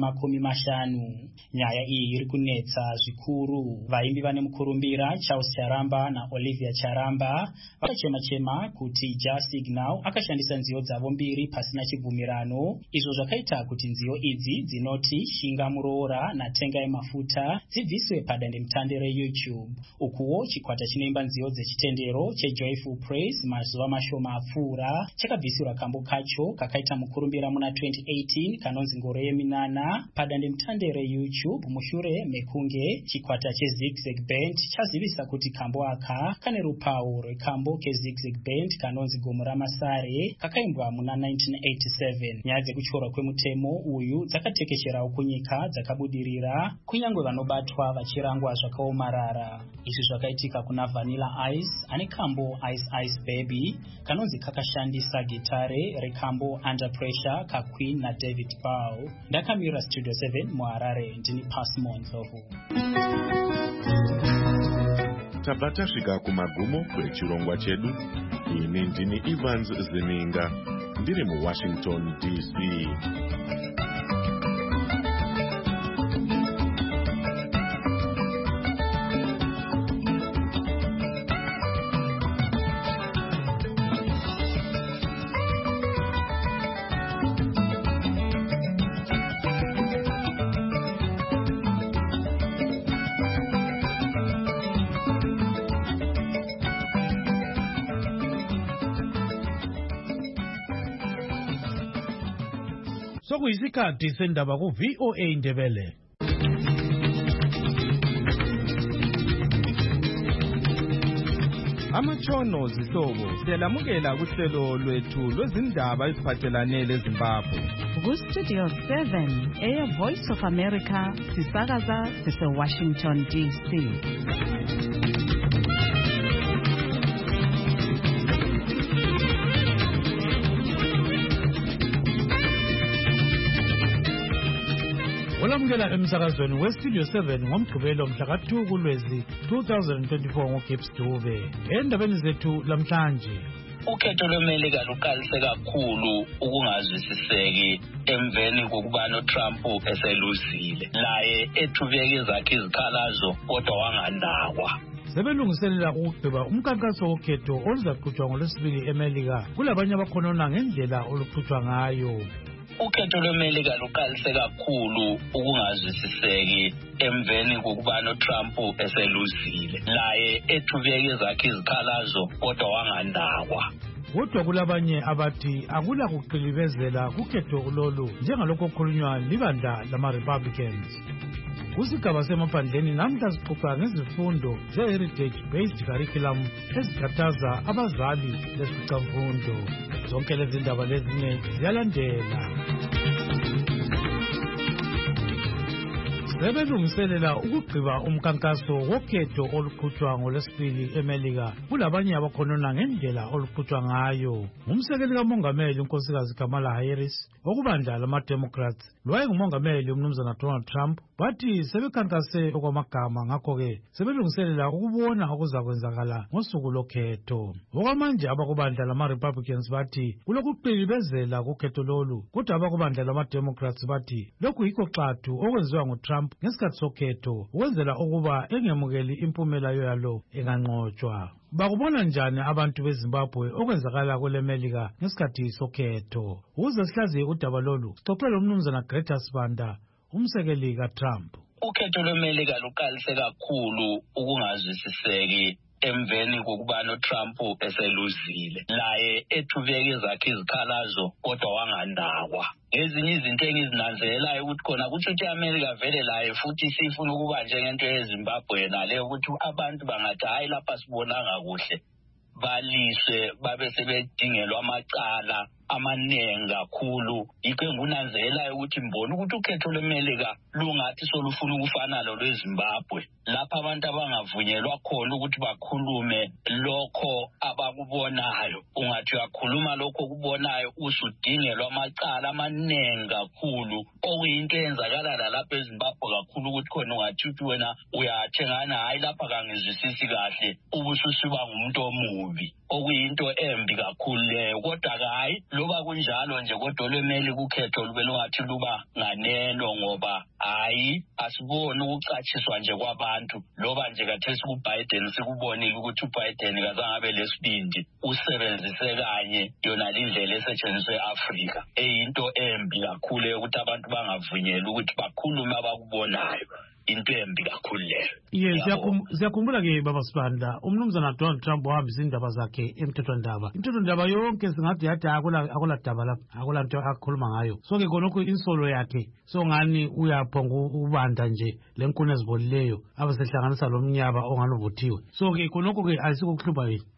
50. Nyaya iyi iri kunetsa zvikuru. Vaimbi vane mukurumbira Charles Charamba naOlivia Charamba vakachema kuti JaSignal akashandisa nziyo dzavo mbiri pasina chibvumirano, izvo zvakaita kuti nziyo idzi dzinoti Shinga Muroora naTenga Yemafuta dzibviswe padandemutande reYouTube. Ukuwo chikwata chinoimba nziyo dzechitendero cheJoyful Praise mazuva mashoma apfuura chakabvisirwa kambo kacho kakaita mukurumbira muna 2018 kanonzi ngoro yeminana padandemutande reYouTube mushure mekunge chikwata cheZigzag Band chazivisa kuti kambo aka kane rupawo rwekambo keZigzag Band kanonzi Gomo raMasare kakaimbwa muna 1987. Nyaya dzekutyora kwemutemo uyu dzakatekesherawo kunyika dzakabudirira kunyange vanobatwa vachirangwa zvakaomarara. Izvi zvakaitika kuna Vanilla Ice ane kambo Ice Ice Baby kanonzi kakashandisa gitare rekambo Under Pressure kaQueen naDavid Bowie. Ndakamira Studio 7 muHarare ndini Pasmo Ndlovu. Tabva tasvika kumagumo kwechirongwa chedu. Ini ndini Evans Zininga ndiri muWashington DC. sokuyisikhathi sendaba ku-VOA Indebele. Amatshono zihlobo siyalamukela kuhlelo lwethu lwezindaba eziphathelane leZimbabwe. Ku-Studio 7 Voice of America sisakaza sise-Washington DC. Olamukela emsakazweni we-Studio 7 ngomgqibelo mhla ka-2 kuLwezi 2024 ngoGibbs Dube. Endabeni zethu lamhlanje, ukhetho lweMelika luqalise kakhulu ukungazwisiseki emveni kokubana uTrump eseluzile. Laye ethubeke ezakhe izikhalazo kodwa wanganakwa. sebelungiselela ukugqiba umkhankaso wokhetho oluzaqhutshwa ngoLwesibili eMelika kulabanye abakhonona ngendlela oluqhutshwa ngayo. Ukhetho lweMelika luqalise kakhulu ukungazwisiseki emveni kokubana uTrump eseluzile. Laye ethubeke ezakhe izikhalazo kodwa wanganakwa. Kodwa kulabanye abathi akula kuqilibezela kukhetho lolu njengalokho okukhulunywa libandla lama-Republicans. Kusigaba semaphandleni namhla sixoxa ngezifundo ze-heritage based curriculum ezikhathaza abazali lesicamfundo. Zonke lezi ndaba lezine ziyalandela. Sebelungiselela ukugqiba umkhankaso wokhetho oluqhutshwa ngoLwesibili eMelika kulabanye abakhonona ngendlela oluqhutshwa ngayo. Umsekeli kamongameli unkosikazi Kamala Harris okubandla lama-Democrats lwayengumongameli umnumzana Donald Trump bathi sebekhankase okwamagama, ngakho-ke sebelungiselela ukubona okuzakwenzakala ngosuku lokhetho. Okwamanje abakubandla lama-Republicans bathi kulokuqilibezela kukhetho lolu, kodwa abakubandla lama-Democrats bathi lokhu yikho xathu okwenziwa nguTrump ngesikhathi sokhetho ukwenzela ukuba engemukeli impumela yalo enganqotshwa. Bakubona njani abantu beZimbabwe okwenzakala kweleMelika ngesikhathi sokhetho? Ukuze sihlaziye udaba lolu sixoxele umnumzana Greta Sibanda, umsekeli kaTrump. Ukhetho lweMelika luqalise kakhulu ukungazwisiseki emveni kokubana uTrump eseluzile. Laye ethubeke ezakhe izikhalazo kodwa wanganakwa. Ezinye izinto engizinanzelelayo ukuthi khona kuthi iAmerika vele laye futhi sifuna ukuba njengento yeZimbabwe nale ukuthi abantu bangathi hayi lapha sibonanga kuhle, baliswe babe sebedingelwa amacala amaningi kakhulu. Yikho engunanzelelayo ukuthi mbona ukuthi ukhetho lweMelika lungathi solufuna ukufana lolweZimbabwe, lapha abantu abangavunyelwa khona ukuthi bakhulume lokho abakubonayo. Ungathi uyakhuluma lokho okubonayo usudingelwa amacala amaningi kakhulu, okuyinto eyenzakala lapha eZimbabwe kakhulu ukuthi khona ungathi wena uyathengana hayi lapha kangizwisisi kahle ubususiba ngumuntu omubi, okuyinto embi kakhulu leyo. Kodwa hayi loba kunjalo nje kodwa lweMelika ukhetho lube lungathi luba nganeno, ngoba hayi asiboni ukucatshiswa nje kwabantu. Loba nje kathesi kuBiden sikubonile ukuthi uBiden kazangabe lesibindi usebenzise kanye yona indlela esetshenziswe eAfrika, eyinto embi kakhulu ukuthi abantu bangavunyelwa ukuthi bakhulume abakubonayo. Into embi kakhulu leyo. Yes, siyakhumbula ke baba Sibanda, umnumzana Donald Trump wahambisa indaba zakhe emthethwandaba. Imthethwandaba yonke singathi yathi akula daba lapha, akula nto akhuluma ngayo. So ke khonokho insolo yakhe so ngani uyaphonga ubanda nje lenkuni ezibolileyo abasehlanganisa lomnyaba onganovuthiwe. So ke khonokho ke ayisikuhlupha yini.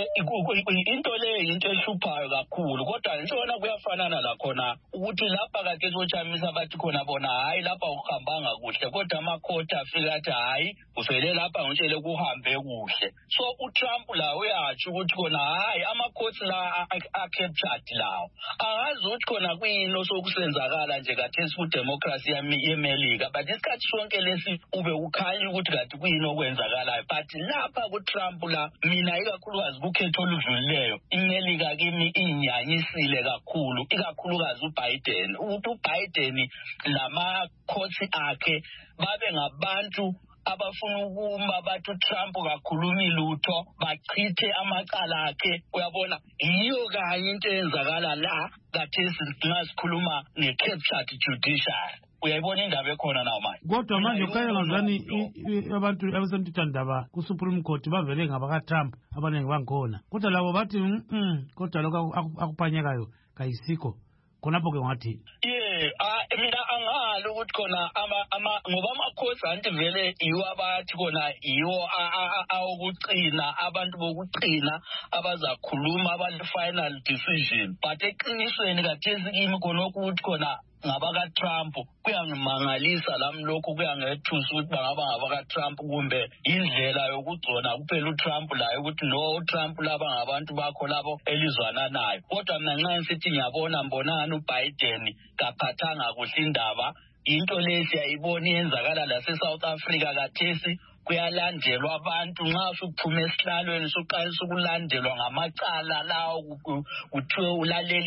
Into leyo into ehluphayo kakhulu, kodwa ngishona kuyafanana la khona ukuthi lapha kade sochamisa bathi khona bona hayi lapha ukuhambanga kuhle, kodwa amakhoti afika athi hayi uvele lapha ngitshele kuhambe kuhle. So uTrump la uyatsho ukuthi khona hayi amakhoti la a-captured lawo angazi ukuthi khona kuyini osokusenzakala nje kathesi ku-democracy yeMelika, but isikhathi sonke lesi ube ukhanya ukuthi kade kuyini okwenzakalayo. But lapha kuTrump la mina ikakhulukazi kukhetho oludlulileyo iMelika kimi inyanyisile kakhulu, ikakhulukazi uBiden. Ukuthi uBiden lamakhosi akhe babe ngabantu abafuna ukuma bathi uTrump kakhulumi lutho, bachithe amacala akhe. Uyabona yiyo kanye into eyenzakala la kathesi ngasikhuluma nge-captured judiciary. Uyayibona indaba ekhona nawo manje. Kodwa manje ukhanya ngazani abantu abasemthethwandaba ku-Supreme Court bavele ngabaka-Trump abaningi bangikhona, kodwa labo bathi kodwa lokho akuphanyekayo kayisikho. Khonapho ke ngathi mina angalo ukuthi khona ngoba amakhosi anti vele yiwo abathi khona yiwo awukucina abantu bokucina abazakhuluma final decision, but eqinisweni kathesi kimi khona ukuthi khona ngabaka-Trump kuyangimangalisa lami lokhu kuyangethusa ukuthi bangaba ngabaka-Trump kumbe indlela yokugcona kuphela uTrump layo ukuthi no Trump laba ngabantu bakho labo elizwana nayo. Kodwa mina nxa ngisithi ngiyabona mbonana uBiden kaphathanga kuhle indaba, into le siyayibona iyenzakala la South Africa kathesi kuyalandelwa abantu nxa usuphume esihlalweni soqalisa ukulandelwa ngamacala lawo kuthiwe ulalela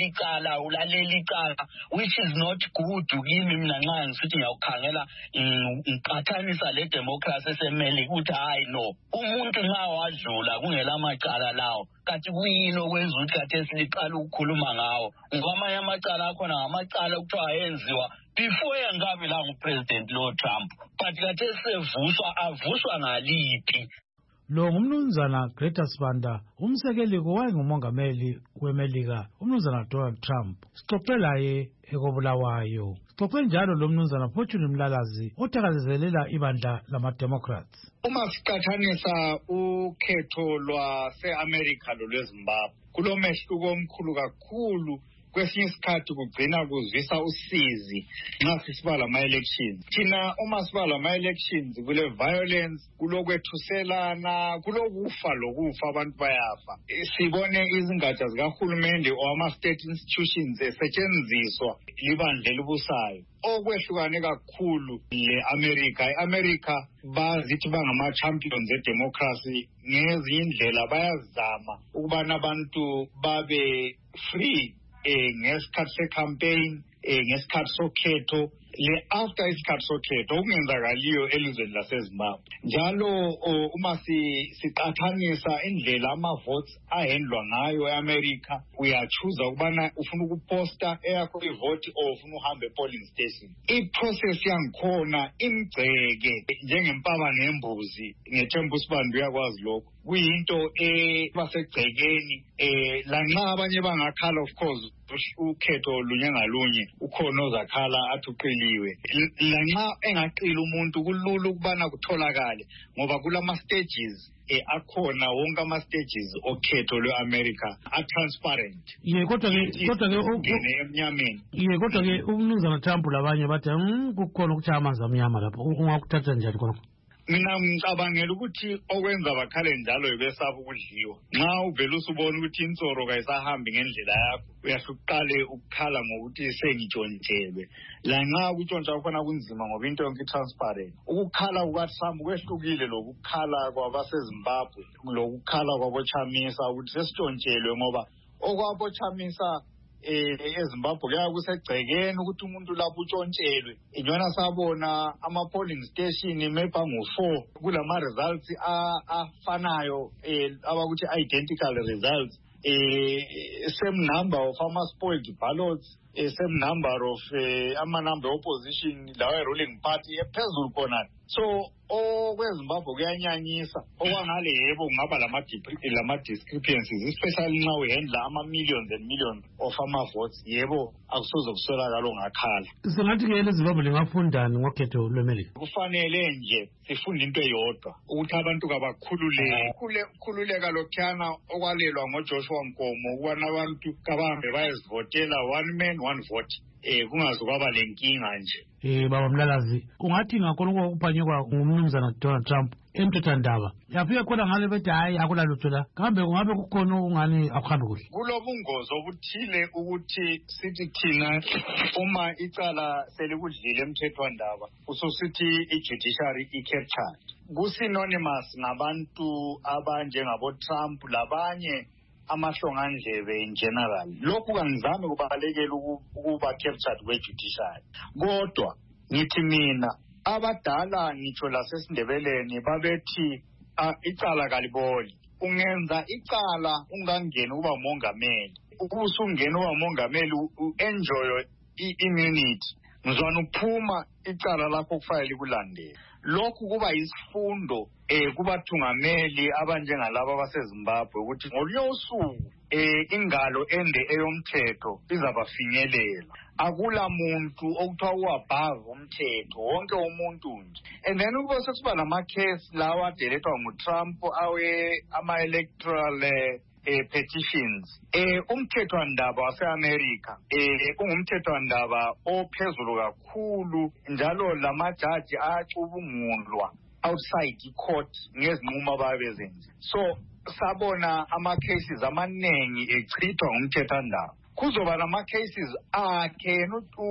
icala, which is not good kimi mina nxa ngisithi ngiyawukhangela ngiqathanisa le democracy esemele ukuthi hayi no umuntu nxa wadlula kungela amacala lawo kanti kuyini okwenza ukuthi kathesi liqala ukukhuluma ngawo ngoba amanye amacala akhona ngamacala kuthiwa ayenziwa before engabe la ngupresident lo Trump, but kathesi avuswa ngaliphi. Lo ngumnumzana Greta Sibanda, umsekeli kowayengumongameli weMelika, umnumzana Donald Trump. Sixoxe laye ekobulawayo. Sixoxe njalo lo mnumzana Fortune Mlalazi othakazelela ibandla lama-Democrats. Uma siqathanisa ukhetho lwase-America lolweZimbabwe, kulomehluko omkhulu kakhulu. Kwesinye isikhathi kugcina kuzwisa usizi nxa sisiba lama-elections. Thina uma siba lama-elections kule violence, kulokwethuselana, kulokufa lokufa abantu bayafa. Sibone izingatsha zikahulumende or ama-state institutions esetshenziswa libandla elibusayo. Okwehlukane kakhulu le-America. I-America bazithi bangama-champions e-democracy ngezinye indlela bayazama ukubana abantu babe free ngesikhathi se-campaign, ngesikhathi sokhetho, after isikhathi sokhetho okungenzakaliyo elizweni laseZimbabwe. Njalo uma siqathanisa indlela ama-votes ahendlwa ngayo e-America, uyachuza ukubana ufuna ukuposta eyakho ivoti or ufuna uhambe e-polling station. I-process yangikhona imgceke njengempaba nembuzi, ngethemba uSibanda uyakwazi lokho. Kuyinto basegcekeni lanxa abanye bangakhala of course ukhetho lunye ngalunye ukhona ozakhala athi uqiliwe. Lanxa engaqili umuntu kulula ukubana kutholakale ngoba kulama-stages akhona wonke ama-stages okhetho lwe-America a-transparent. Kodwa ke umnumzana Trump labanye bathi kukhona ukutshaya amanzi amnyama lapho ungakuthatha njani khona? Mina ngicabangela ukuthi okwenza bakhale njalo yibesaba ukudliwa. Nxa uvela usubona ukuthi insoro kayisahambi ngendlela yakho uyahle uqale ukukhala ngokuthi sengitshontshelwe. Lanxa ukutshontsha kufana kunzima ngoba into yonke i-transparent. Ukukhala kukaTrump kwehlukile lokukhala kwabaseZimbabwe lokukhala kwaboChamisa ukuthi sesitshontshelwe ngoba okwaboChamisa eZimbabwe kuya kusegcekeni ukuthi umuntu lapho utshontshelwe. Njona sabona ama-polling station maybe angu-4 kulama-results afanayo abakuthi identical results, same number of ama-spoiled ballots, same number of ama-number opposition lawa ruling party ephezulu khona. So okweZimbabwe kuyanyanyisa okwangale yebo kungaba lama-discrepancies especially nxa uhendla ama-millions and millions of ama-votes yebo akusoze kuswelakala ongakhala. Singathi-ke leZimbabwe lingafundani ngokhetho lweMelika? Kufanele nje sifunde into eyodwa ukuthi abantu kabakhululeke. Khululeka lokhuyana okwalelwa ngoJoshua Nkomo ukubana abantu kabahambe bayezivotela one man one vote. Kungaze kwaba lenkinga nje. Baba Mlalazi, ungathi ngakhona ukuphanyekwa ngumnumzana Donald Trump emthethwandaba yafika khona ngale bethi hayi akulalutho la kungabe kukhona ungani akuhambe kuhle? Kulobungozi obuthile ukuthi sithi thina uma icala selikudlile emthethwandaba usosithi i-judiciary i-captured. Ku-synonymous ngabantu abanjengabo Trump labanye amahlongandlebe in general. Lokhu kangizami kubalekela ukuba captured kwe-judiciary. Kodwa ngithi mina abadala ngitsho lasesindebeleni babethi icala kaliboli. Ungenza icala ungangeni uba umongameli. Usungena uba umongameli u-enjoy i-immunity. Ngizwana uphuma icala lakho kufanele kulandela. Lokhu kuba isifundo kubathungameli abanjengalabo abaseZimbabwe ukuthi ngolunye usuku ingalo ende eyomthetho izabafinyelela. akula muntu okuthiwa uabove umthetho wonke umuntu nje. And then kube sekuba nama-case lawa adelethwa nguTrump ama-electoral petitions. Umthethwandaba wase-America ungumthethwandaba ophezulu kakhulu, njalo lamajaji acubungulwa outside i-court ngezinqumo ababezenze. So sabona ama-cases amaningi echithwa ngumthethwandaba. Kuzoba nama-cases akhe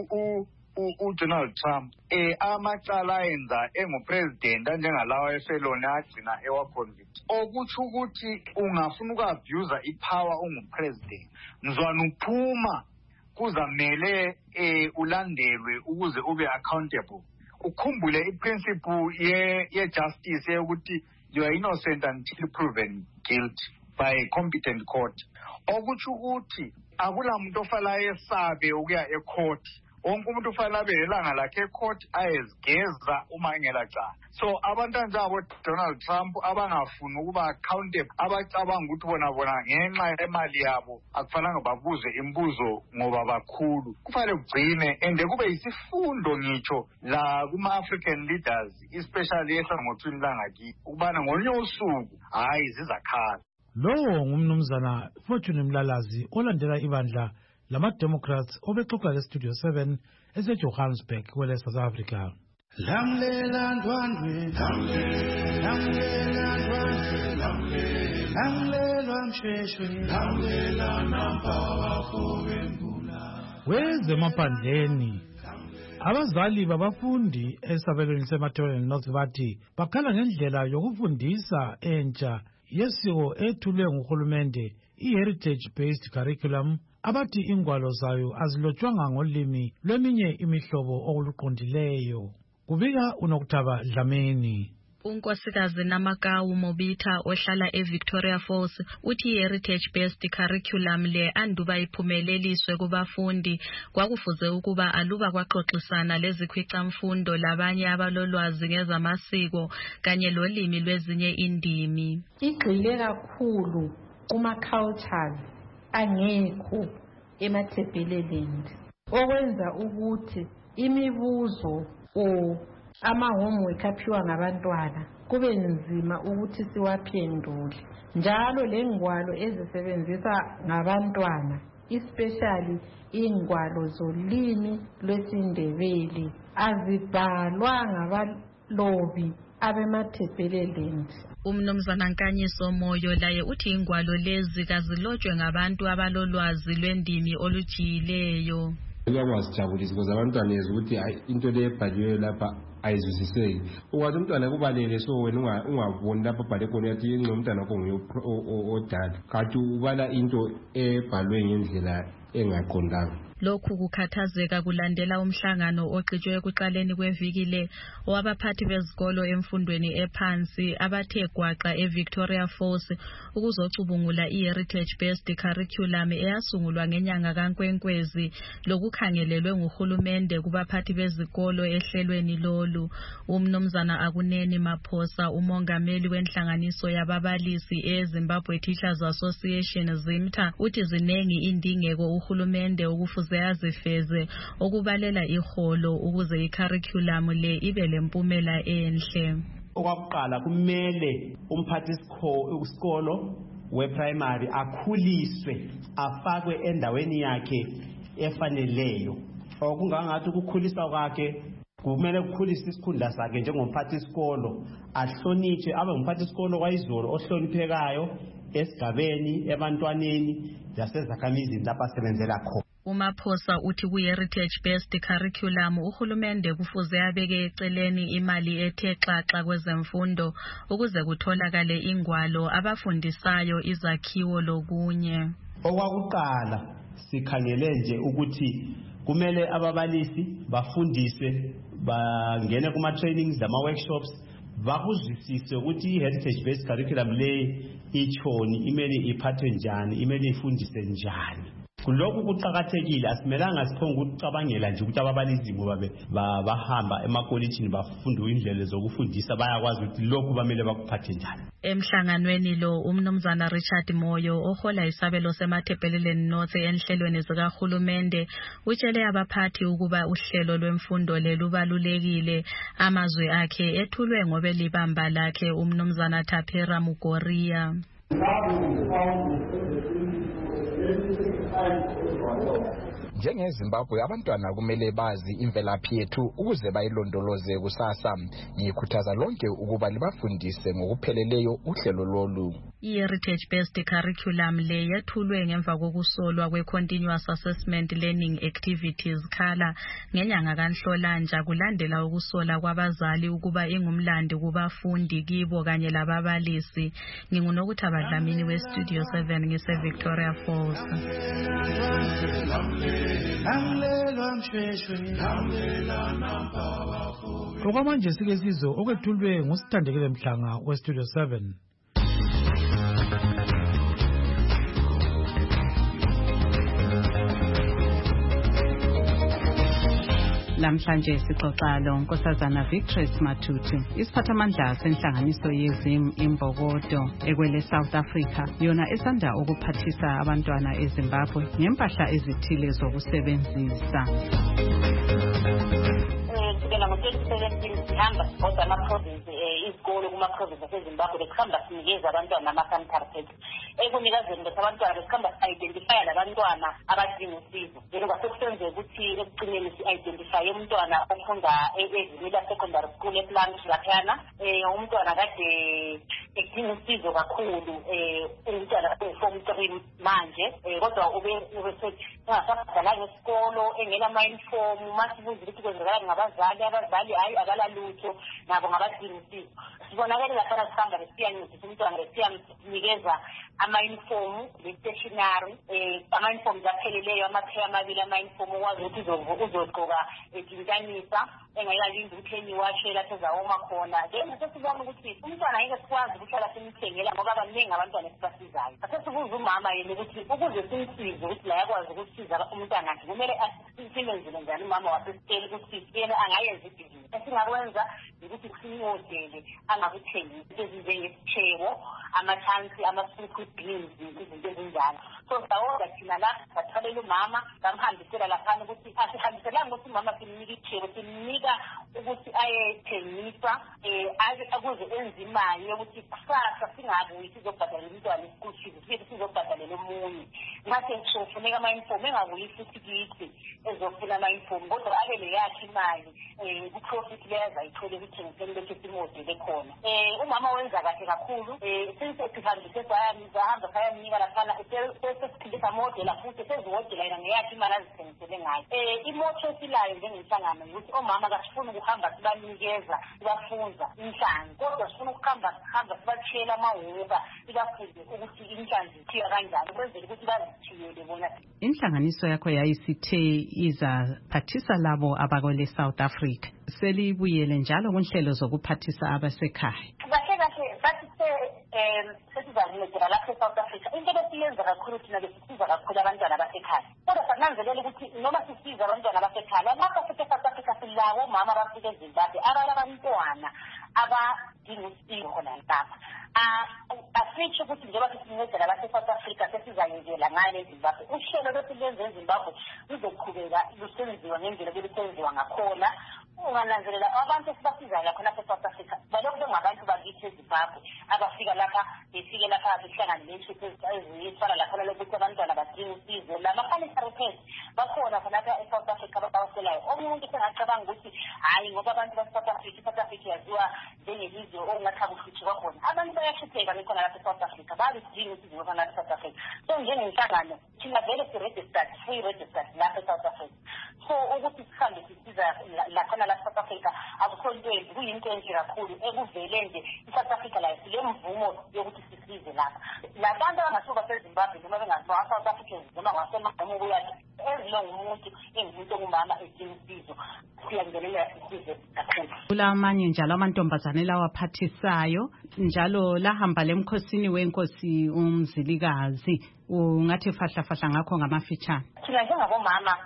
uDonald Trump amacala ayenza engupresident anjengalawa efeloni agcina ewaconvict. Okutsho ukuthi ungafuna uku-abuser ipower ungupresident, mzwana uphuma kuzamele ulandelwe ukuze ube accountable. Ukhumbule iprinciple ye-justice yokuthi you are innocent until proven guilty by a competent court. Okutsho ukuthi akula muntu ofala esabe ukuya ecourt. Wonke umuntu ufanele abe nelanga lakhe ecourt ayezigeza uma engelacala. So abantu njengabo Donald Trump abangafuni ukuba accountable, abacabanga ukuthi bona ngenxa yemali yabo akufanele babuze imibuzo ngoba bakhulu, kufanele kugcine and kube isifundo ngitsho la kuma-African leaders, especially ehlangothini langakithi, ukubana ngolunye usuku hayi zizakhala. Lowo ngumnumzana Fortune Mlalazi olandela ibandla lama-Democrats obexoxa le-Studio 7 ese-Johannesburg kwele South Africa. Lamlela ndwandwe, lamlela ndwandwe, lamlela msheshwe, lamlela nampawa fowembula. Kwezemaphandleni abazali babafundi esabelweni seMathebeleni North bathi bakhala ngendlela yokufundisa entsha yesiko ethulwe nguhulumende i-heritage based curriculum abathi ingwalo zayo azilotshwanga ngolimi lweminye imihlobo okuluqondileyo. Kubika uNokuthaba Dlamini. unkosikazi Namakawu Mobita ohlala eVictoria Falls uthi i-heritage based curriculum le anduba iphumeleliswe kubafundi kwakufuze ukuba aluba kwaxoxisana lezikhwicamfundo labanye abalolwazi ngezamasiko kanye lolimi lwezinye indimi. Igxile kakhulu kuma-cultures angekho emathebheleleni okwenza ukuthi imibuzo ama-homework aphiwa ngabantwana kube nzima ukuthi siwaphendule. Njalo lengwalo ezisebenzisa ngabantwana especially ingwalo zolimi lwesiNdebele azibhalwa ngabalobi abemathebheleleni. Umnumzana Nkanyiso Moyo laye uthi ingwalo lezi kazilotshwe ngabantu abalolwazi lwendimi olujiyileyo. Kuyangazijabulisi because abantwana yezwa ukuthi into le ebhaliweyo lapha ayizwisiseki. Ukwazi umntwana kubalele so wena ungaboni lapha abhale khona yathi ingqondo umntwana wakho nguye odala. Kanti ubala into ebhalwe ngendlela engaqondanga. Lokhu kukhathazeka kulandela umhlangano oqhutshwe ekuqaleni kweviki le owabaphathi bezikolo emfundweni ephansi abathe gwaqa eVictoria Falls ukuzocubungula i-heritage based curriculum eyasungulwa ngenyanga kaNkwenkwezi lokukhangelelwe nguhulumende kubaphathi bezikolo ehlelweni lolu. Umnumzana Akuneni Maphosa umongameli wenhlanganiso yababalisi eZimbabwe Teachers Association ZIMTA uthi zinengi indingeko uhulumende ukufuza azifeze okubalela iholo ukuze i-curriculum le ibe lempumela enhle. Okwakuqala kumele umphathi isikolo we-primary akhuliswe afakwe endaweni yakhe efaneleyo. Okungangathi ukukhuliswa kwakhe kumele kukhulise isikhundla sakhe njengomphathi isikolo ahlonitshwe abe umphathi isikolo kwayizolo ohloniphekayo esigabeni ebantwaneni lasezakhamizini lapho asebenzela khona. uMaphosa uthi ku-heritage based curriculum uhulumende kufuze abeke eceleni imali ethe xaxa kwezemfundo ukuze kutholakale ingwalo abafundisayo izakhiwo lokunye. Okwakuqala sikhangele nje ukuthi kumele ababalisi bafundiswe bangene kuma-trainings lama-workshops bakuzwisise ukuthi i-heritage based curriculum le ichoni imele iphathwe njani imele ifundise njani. Kulokhu kuqhakathekile asimelanga siphonga ukucabangela nje ukuthi ababalisi ngoba bahamba emakolitshini bafunda indlela zokufundisa bayakwazi ukuthi lokhu bamele bakuphathe njani. Emhlanganweni lo umnumzana Richard Moyo ohola isabelo semathebheleleni North enhlelweni zikahulumende utshele abaphathi ukuba uhlelo lwemfundo lelubalulekile amazwi akhe ethulwe ngobe libamba lakhe umnumzana Taphera Mugoria. NjengeZimbabwe abantwana kumele bazi imvelaphi yethu ukuze bayilondoloze kusasa. Ngikhuthaza lonke ukuba libafundise ngokupheleleyo uhlelo lolu. I-Heritage Based Curriculum le yethulwe ngemva kokusolwa kwe-Continuous Assessment Learning Activities khala ngenyanga kaNhlolanja kulandela ukusola kwabazali ukuba ingumlandi kubafundi kibo kanye lababalisi. Ngingunokuthaba Dlamini we-Studio 7 ngise-Victoria Falls. Okwamanje sike sizwe okwethulwe ngusithandekile Mhlanga we-Studio 7. Lamhlanje sixoxa loNkosazana Victory Mathuthi, isiphathamandla senhlanganiso yeZim Imbokodo ekwele South Africa, yona esanda ukuphathisa abantwana eZimbabwe ngempahla ezithile zokusebenzisa. Kusukela ngo-2017 sihamba sibhoda ama-province izikolo kuma-province aseZimbabwe besikhamba sinikeza abantwana ama-sanitary pads. Ekunikezeni bethu abantwana besikhamba si-identifya labantwana abadinga usizo. Njalo kwasekusenzeka ukuthi ekugcineni si-identifye umntwana ofunda eZimila Secondary School ePlanch laphayana. Umntwana kade edinga usizo kakhulu umntwana form 3 manje kodwa ubesethi engasabhadalanga esikolo engelama-uniform masibuza ukuthi kwenzakalani abazali hayi abalalutho nabo ngabadinga usizo. Sibonakele laphana sihamba besiyancedisa umntwana besiyamnikeza ama-uniform le-stationary ama-uniform apheleleyo amaphaya amabili ama-uniform okwazi ukuthi uzogqoka etintanisa engayalinda ukuthi enyiwashe lapho ezawoma khona. Then sesibona ukuthi umntwana ngeke sikwazi ukuhlala simthengela ngoba abaningi abantwana esibasizayo. Sesibuza umama yena ukuthi ukuze simsize ukuthi la yakwazi ukusiza umntwana akhe kumele simenzele njani umama wasesiteli ukuthi yena angayenza ibhizinisi. Esingakwenza ukuthi simodele angakuthengisi ezinjengesitheko amathansi ama-sweet beans izinto ezinjalo. So sawoda thina la sathalela umama samhambisela laphana ukuthi asihambiselanga ukuthi umama simnika itheko simnika ukuthi ayethengisa akuze enze imali yokuthi kusasa singabuyi sizobhadalela umntwana i-school fees sibe sizobhadalela omunye. Ngakho ngisho kufuneka ama-uniform engabuyi futhi kithi ezofuna ama-uniform kodwa abele yakhe imali ku-profit leyo azayithole ekuthengiseni lokhu simodele khona. Umama wenza kahle kakhulu sihambise sahamba sayamnika laphana sesiphindisa modela futhi seziwodela yena ngeyakhe imali azithengisele ngayo. Imoto esilayo njengenhlangano ukuthi omama kasifuni ukuhamba sibanikeza sibafunza inhlanzi kodwa sifuna ukuhamba sibatshiyela amahhuka sibafunde ukuthi inhlanzi ithiwa kanjani ukwenzela ukuthi bazithiyele bona. Inhlanganiso yakho yayisithe izaphathisa labo abakwele South Africa. Selibuyele njalo kunhlelo zokuphathisa abasekhaya. Kahle bathi sesizazilethela lapho eSouth Africa. Into besiyenza kakhulu thina besisiza kakhulu abantwana abasekhaya. Kodwa sananzelela ukuthi noma sisiza abantwana abasekhaya lapho eSouth Africa silawo omama abafika eZimbabwe abantwana abadinga usizo khona lapha. Asitsho ukuthi njengoba sisincedela lapho eSouth Africa sesizayekela ngale eZimbabwe. Uhlelo lwesilenze eZimbabwe luzoqhubeka lusenziwa ngendlela belusenziwa ngakhona. Ungananzelela abantu esibasizayo khona eSouth Africa balokhu bengabantu bakithi eZimbabwe abafika lapha befike lapha behlangana nensipho ezifana lapha lokuthi abantwana badinga usizo lama-sanitary pads bakhona khona lapha eSouth Africa abawaselayo. Omuntu sengacabanga ukuthi hayi ngoba abantu baseSouth Africa yaziwa njengelizwe okungathi akuhlutshwa khona. Abantu bayahlupheka bekhona lapha eSouth Africa babidinga usizo khona lapha eSouth Africa. So njengenhlangano thina vele si-registered free registered lapha eSouth Africa. So ukuthi sihambe sisiza lakhona lapha eSouth Africa akukho into embi kuyinto enhle kakhulu ekuvele nje iSouth Africa la sile mvumo yokuthi sisize lapha. Labantu abangasuka eZimbabwe noma bengaziwa South Africa noma ngasemagama ukuyakhe ezilo ngumuntu engumuntu ongumama edinga usizo siyangenelela isize kakhulu. Kulamanye njalo amantombazane lawaphathisayo njalo lahamba lemkhosini wenkosi uMzilikazi, ungathi fahla ngakho ngamafitshane. Thina njengabomama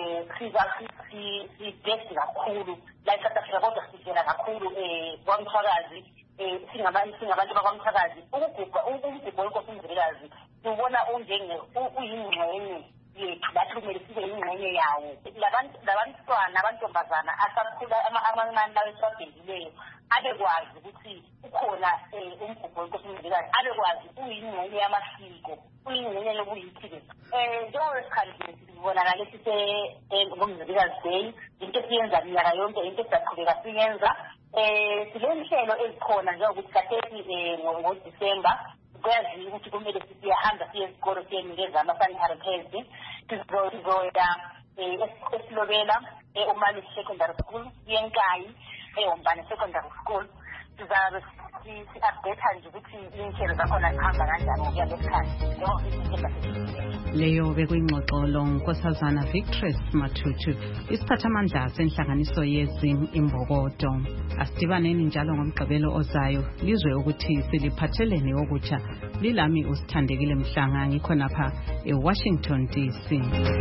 sibhesi kakhulu la eSouth Africa, kodwa sivela kakhulu kwaMthwakazi. Singabantu bakwaMthwakazi, umgubho wenkosi uMzilikazi siwubona uyingxenye yethu, bathi kumele sibe yingxenye yawo. Labantwana abantombazana asakhula amancane lawo esibabhekileyo abekwazi ukuthi ukhona umgubho wenkosi uMzilikazi, abekwazi uyingxenye yamasiko, uyingxenye yobuyithi. Njengoba sikhalile sibonakala ngomzilikazi Day, into esiyenza minyaka yonke, into esizaqhubeka siyenza. Silenhlelo ezikhona njengokuthi kathesi ngoDisemba kuyaziwa ukuthi kumele siyahamba siye esikolo siyenikeza ama-sanitary pads. Sizoya eSilobela Umali Secondary School, eNkayi eWombane Secondary School. Sizabe si-update nje ukuthi inhlelo zakhona zihamba kanjani ngokuya ngesikhathi. Leyo bekuyingxoxolo Nkosazana Victress Matutu, isiphathamandla senhlanganiso yezim Imbokodo. Asidibaneni njalo ngomgqibelo ozayo lizwe ukuthi siliphathelene okutsha. Lilami uSithandekile Mhlanga, ngikhonapha eWashington DC.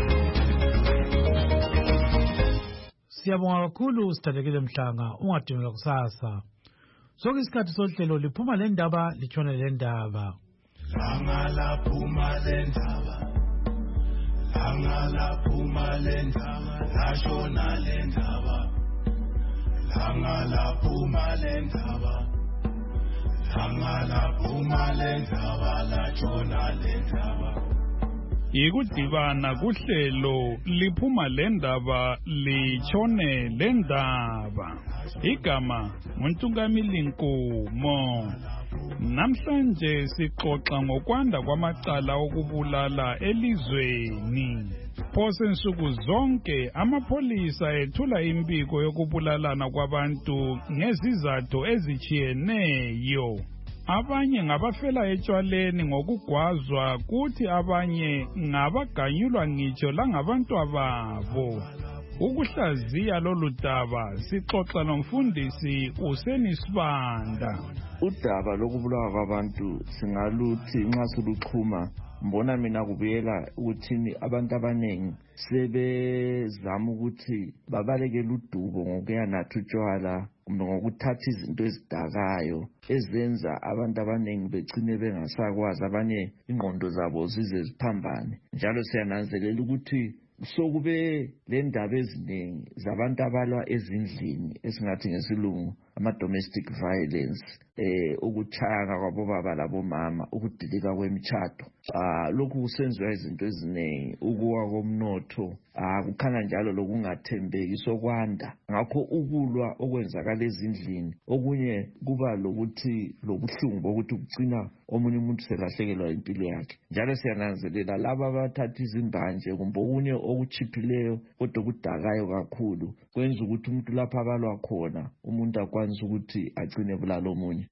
Siyabonga kakhulu uSithandekile Mhlanga, ungadingelwa kusasa. Sonke isikhathi sohlelo liphuma le ndaba litshone le ndaba. Langa laphuma le ndaba, langa laphuma le ndaba, lashona le ndaba. Langa laphuma le ndaba, langa laphuma le ndaba, lashona le ndaba. Ikudibana kuhlelo liphuma le ndaba litshone le ndaba. Igama nguNtungamili Nkumo. Namhlanje sixoxa ngokwanda kwamacala okubulala elizweni. Phose nsuku zonke amapholisa ethula impiko yokubulalana kwabantu ngezizathu ezichiyeneyo. Abanye ngabafela etshwaleni ngokugwazwa, kuthi abanye ngabaganyulwa ngitsho langabantu babo. Ukuhlaziya lolu daba sixoxa nomfundisi uSenisibanda. Udaba lokubulawa kwabantu singaluthi nxa siluxhuma, mbona mina kubuyela ukuthini abantu abanengi sebezama ukuthi babalekele udubo ngokuyanatha utshwala kumbe ngokuthatha izinto ezidakayo ezenza abantu abanengi begcine bengasakwazi, abanye ingqondo zabo zize ziphambane. Njalo siyananzelela ukuthi sokube le ndaba eziningi zabantu abalwa ezindlini esingathi ngesilungu ama-domestic violence, ukutshayana kwabobaba labomama, ukudilika kwemitshato. Lokhu kusenziwa izinto eziningi, ukuwa komnotho, kukhanya njalo lokungathembeki sokwanda. Ngakho ukulwa okwenzakala ezindlini, okunye kuba lokuthi lobuhlungu bokuthi kugcina omunye umuntu selahlekelwa impilo yakhe. Njalo siyananzelela laba abathatha izimbanje kumbe okunye okuchiphileyo kodwa kudakayo kakhulu, kwenza ukuthi umuntu lapha abalwa khona umuntu akwanisa ukuthi agcine bulala omunye.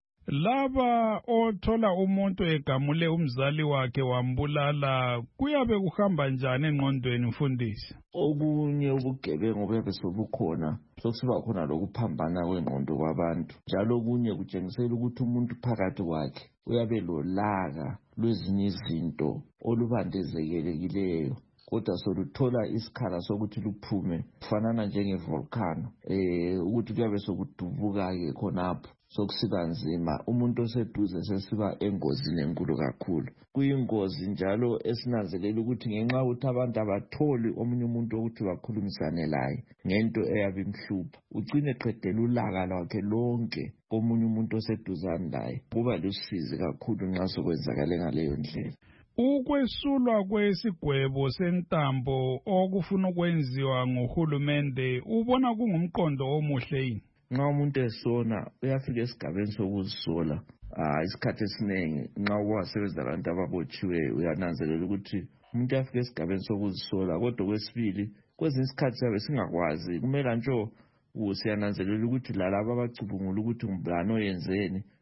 Laba othola umuntu egamule umzali wakhe wambulala, kuyabe kuhamba njani engqondweni mfundisi? Okunye ubugebengu buyabe sobukhona, sokusiba khona lokuphambana kwengqondo kwabantu. Njalo okunye kutshengisela ukuthi umuntu phakathi kwakhe uyabe lolaka lwezinye izinto olubandezekelekileyo, kodwa soluthola isikhala sokuthi luphume kufanana njengevolcano, ukuthi kuyabe sokudubuka-ke khonapho sokusiba nzima, umuntu oseduze sesiba engozini enkulu kakhulu. Kuyingozi njalo esinanzelela ukuthi ngenxa ukuthi abantu abatholi omunye umuntu ukuthi bakhulumisane laye ngento eyabe imhlupha, ugcine qedela ulaka lwakhe lonke komunye umuntu oseduzane laye. Kuba lusizi kakhulu nxa sokwenzakale ngaleyo ndlela. Ukwesulwa kwesigwebo sentambo okufuna ukwenziwa nguhulumende ubona kungumqondo omuhle yini? Nxa umuntu esona uyafika esigabeni sokuzisola. Isikhathi esiningi nxa uwasebenza abantu ababotshiweyo uyananzelela ukuthi umuntu uyafika esigabeni sokuzisola, kodwa kwesibili kwezinye isikhathi siyabe singakwazi. Kumele nje siyananzelela ukuthi lalabo abacubungula ukuthi ngubani oyenzeni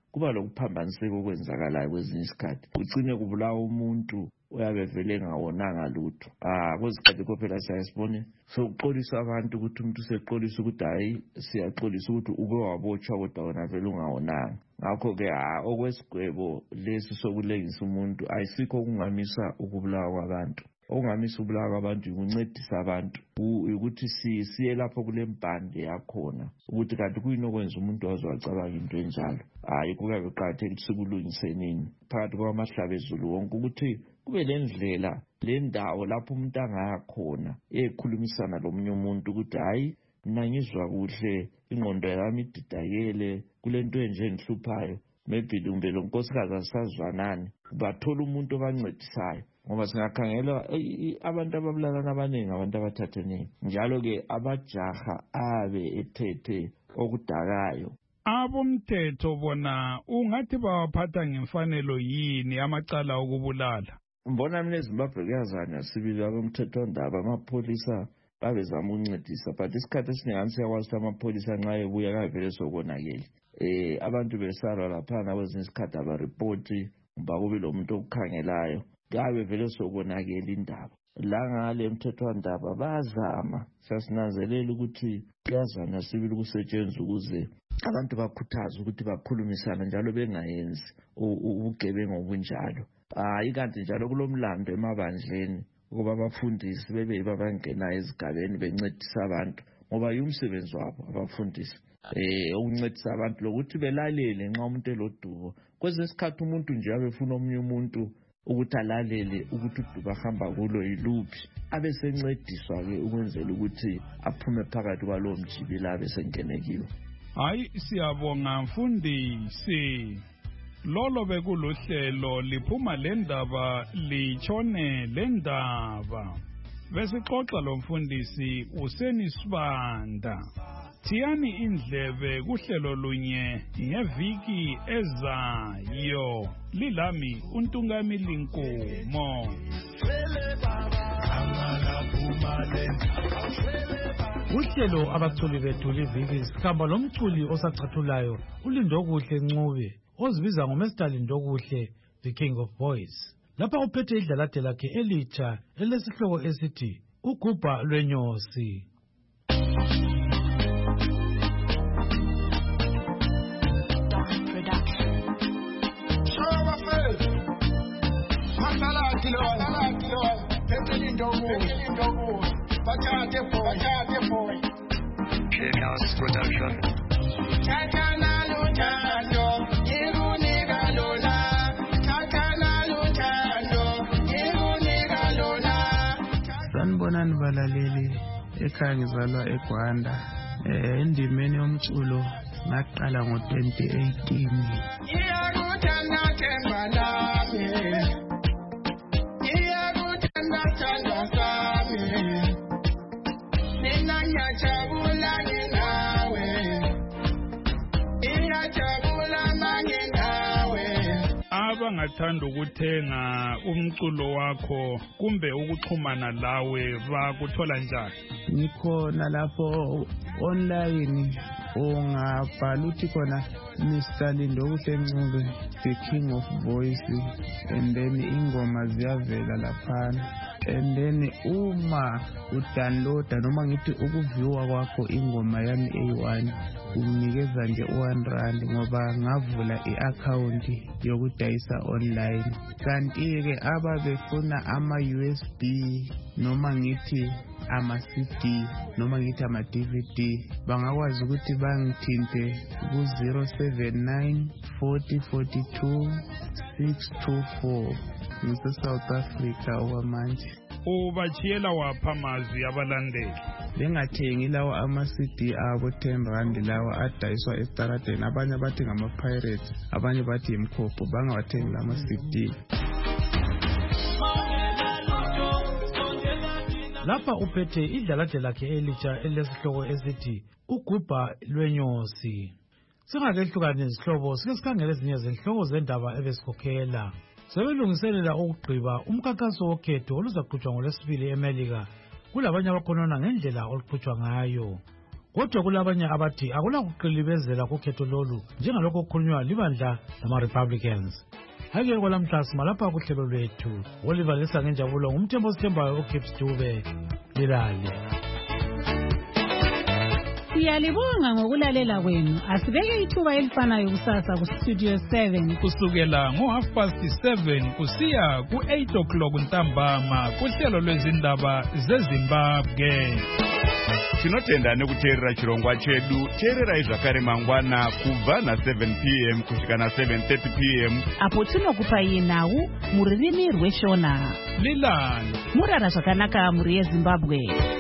kuba lokuphambaniseka okwenzakalayo kwezinye isikhathi ugcine kubulawa umuntu uyabe vele engawonanga lutho kwezikhathi phela siyasibone sokuxolisa abantu ukuthi umuntu useqolisa ukuthi hayi siyaxolisa ukuthi uke wabotshwa kodwa wona vele ungawonanga ngakho-ke okwesigwebo lesi sokulengisa umuntu ayisikho okungamisa ukubulawa kwabantu. Okungamisa ukubulawa kwabantu ukuncedisa abantu ukuthi siye lapho kule mpande yakhona ukuthi kanti kuyini okwenza umuntu wazwacabanga into enjalo. Kuyabe kuqakathekile sikulungisenini phakathi kwamahlabezulu wonke ukuthi kube lendlela le ndawo lapho umuntu angaya khona ekhulumisana lomunye umuntu ukuthi hayi mina ngizwa kuhle ingqondo yami ididakele kulento enje engihluphayo maybe kumbe lo nkosikazi asazwanani bathola umuntu obancedisayo ngoba singakhangela abantu ababulalana abaningi abantu abathatheneyo njalo-ke abajaha abe ethethe okudakayo. Abomthetho bona ungathi bawaphatha ngemfanelo yini amacala okubulala? Mbona mina eZimbabwe kuyazana sibili abomthethondaba amapholisa babezama ukuncedisa but isikhathi esiningi siyakwazi amapholisa nxa ebuya kavele sokonakele. Abantu besarwa laphana kwezinye isikhathi abaripoti ngoba kube lo muntu okukhangelayo kabe vele sokonakele indaba. La ngale emthethwandaba bazama sasinanzelela ukuthi kuyazana sibili kusetshenzwa ukuze abantu bakhuthaza ukuthi bakhulumisana njalo bengayenzi ubugebengu obunjalo. Ikanti njalo kulomlando emabandleni ukuba abafundisi bebe babangena ezigabeni bencedisa abantu ngoba yumsebenzi wabo abafundisi ukuncedisa abantu lokuthi belalele nxa umuntu elodubo. Kwezinye isikhathi umuntu nje abefuna omunye umuntu ukuthi alalele ukuthi udubo ahamba kulo yiluphi abesencediswa-ke ukwenzela ukuthi aphume phakathi kwalowo mjibila abesengenekiwe. Hayi siyabonga mfundisi. Lolo bekuluhlelo liphuma lendaba litshone lendaba. Besixoxa lo mfundisi uSenisibanda. Thiyani indlebe kuhlelo lunye ngeviki ezayo. Lilami uNtungamili Nkomo. Uhlelo abaculi bethu liviki sikhamba lomculi osacathulayo uLindokuhle Ncube ozibiza ngoMr Lindokuhle the King of Boys. Lapha uphethe idlalade lakhe elitsha elesihloko esithi Ugubha Lwenyosi. Sanibonani balaleli ekhaya ngizalwa eGwanda endimeni yomculo ngaqala ngo-2018. Abangathanda ukuthenga umculo wakho kumbe ukuxhumana lawe bakuthola njani? Ngikhona lapho online ungabhala uthi khona Mr Lindokuhle Ncube the King of Boys and then ingoma ziyavela laphana. And then uma udownloada noma ngithi ukuviwa kwakho ingoma yami A1 unginikeza nje R1 ngoba ngavula i-account yokudayisa online. Kanti-ke ababefuna ama-USB noma ngithi ama-CD noma ngithi ama-DVD bangakwazi ukuthi bangithinte ku-079 40 42 624 ngise-South Africa okwamanje. Ubachiyela wapha amazwi abalandeli? Bengathengi lawo ama-CD abo R10 lawa adayiswa estaradeni. Abanye bathi ngama-pirates, abanye bathi imkhopho, bangawathengi lama-CD. Lapha uphethe idlalade lakhe elitsha elesihloko esithi Ugubha Lwenyosi. Singakehlukane izihlobo sike sikhangele ezinye zezihloko zendaba ebesikhokhela. Sebelungiselela ukugqiba umkhankaso wokhetho oluzaqhutshwa ngoLwesibili eMelika kulabanye abakhonona ngendlela oluqhutshwa ngayo. kodwa kulabanye abathi akulakuqilibezela kukhetho lolu njengalokho okukhulunywa libandla lama-Republicans. Ake kwalamhla simalapha kuhlelo lwethu. Oliver Lesa ngenjabulo ngumthembo sithembayo uKips Dube lilale. Siyalibonga ngokulalela kwenu. Asibeke ithuba elifanayo kusasa ku-Studio 7 kusukela ngo7:30 kusiya ku8 ntambama kuhlelo lwezindaba zeZimbabwe. Tinotenda nekuteerera chirongwa chedu. Teererai zvakare mangwana kubva na7 p.m. kusvika na7:30 p.m. apo tinokupai nhau muririmi rweshona. Lilani Murara zvakanaka muri yeZimbabwe.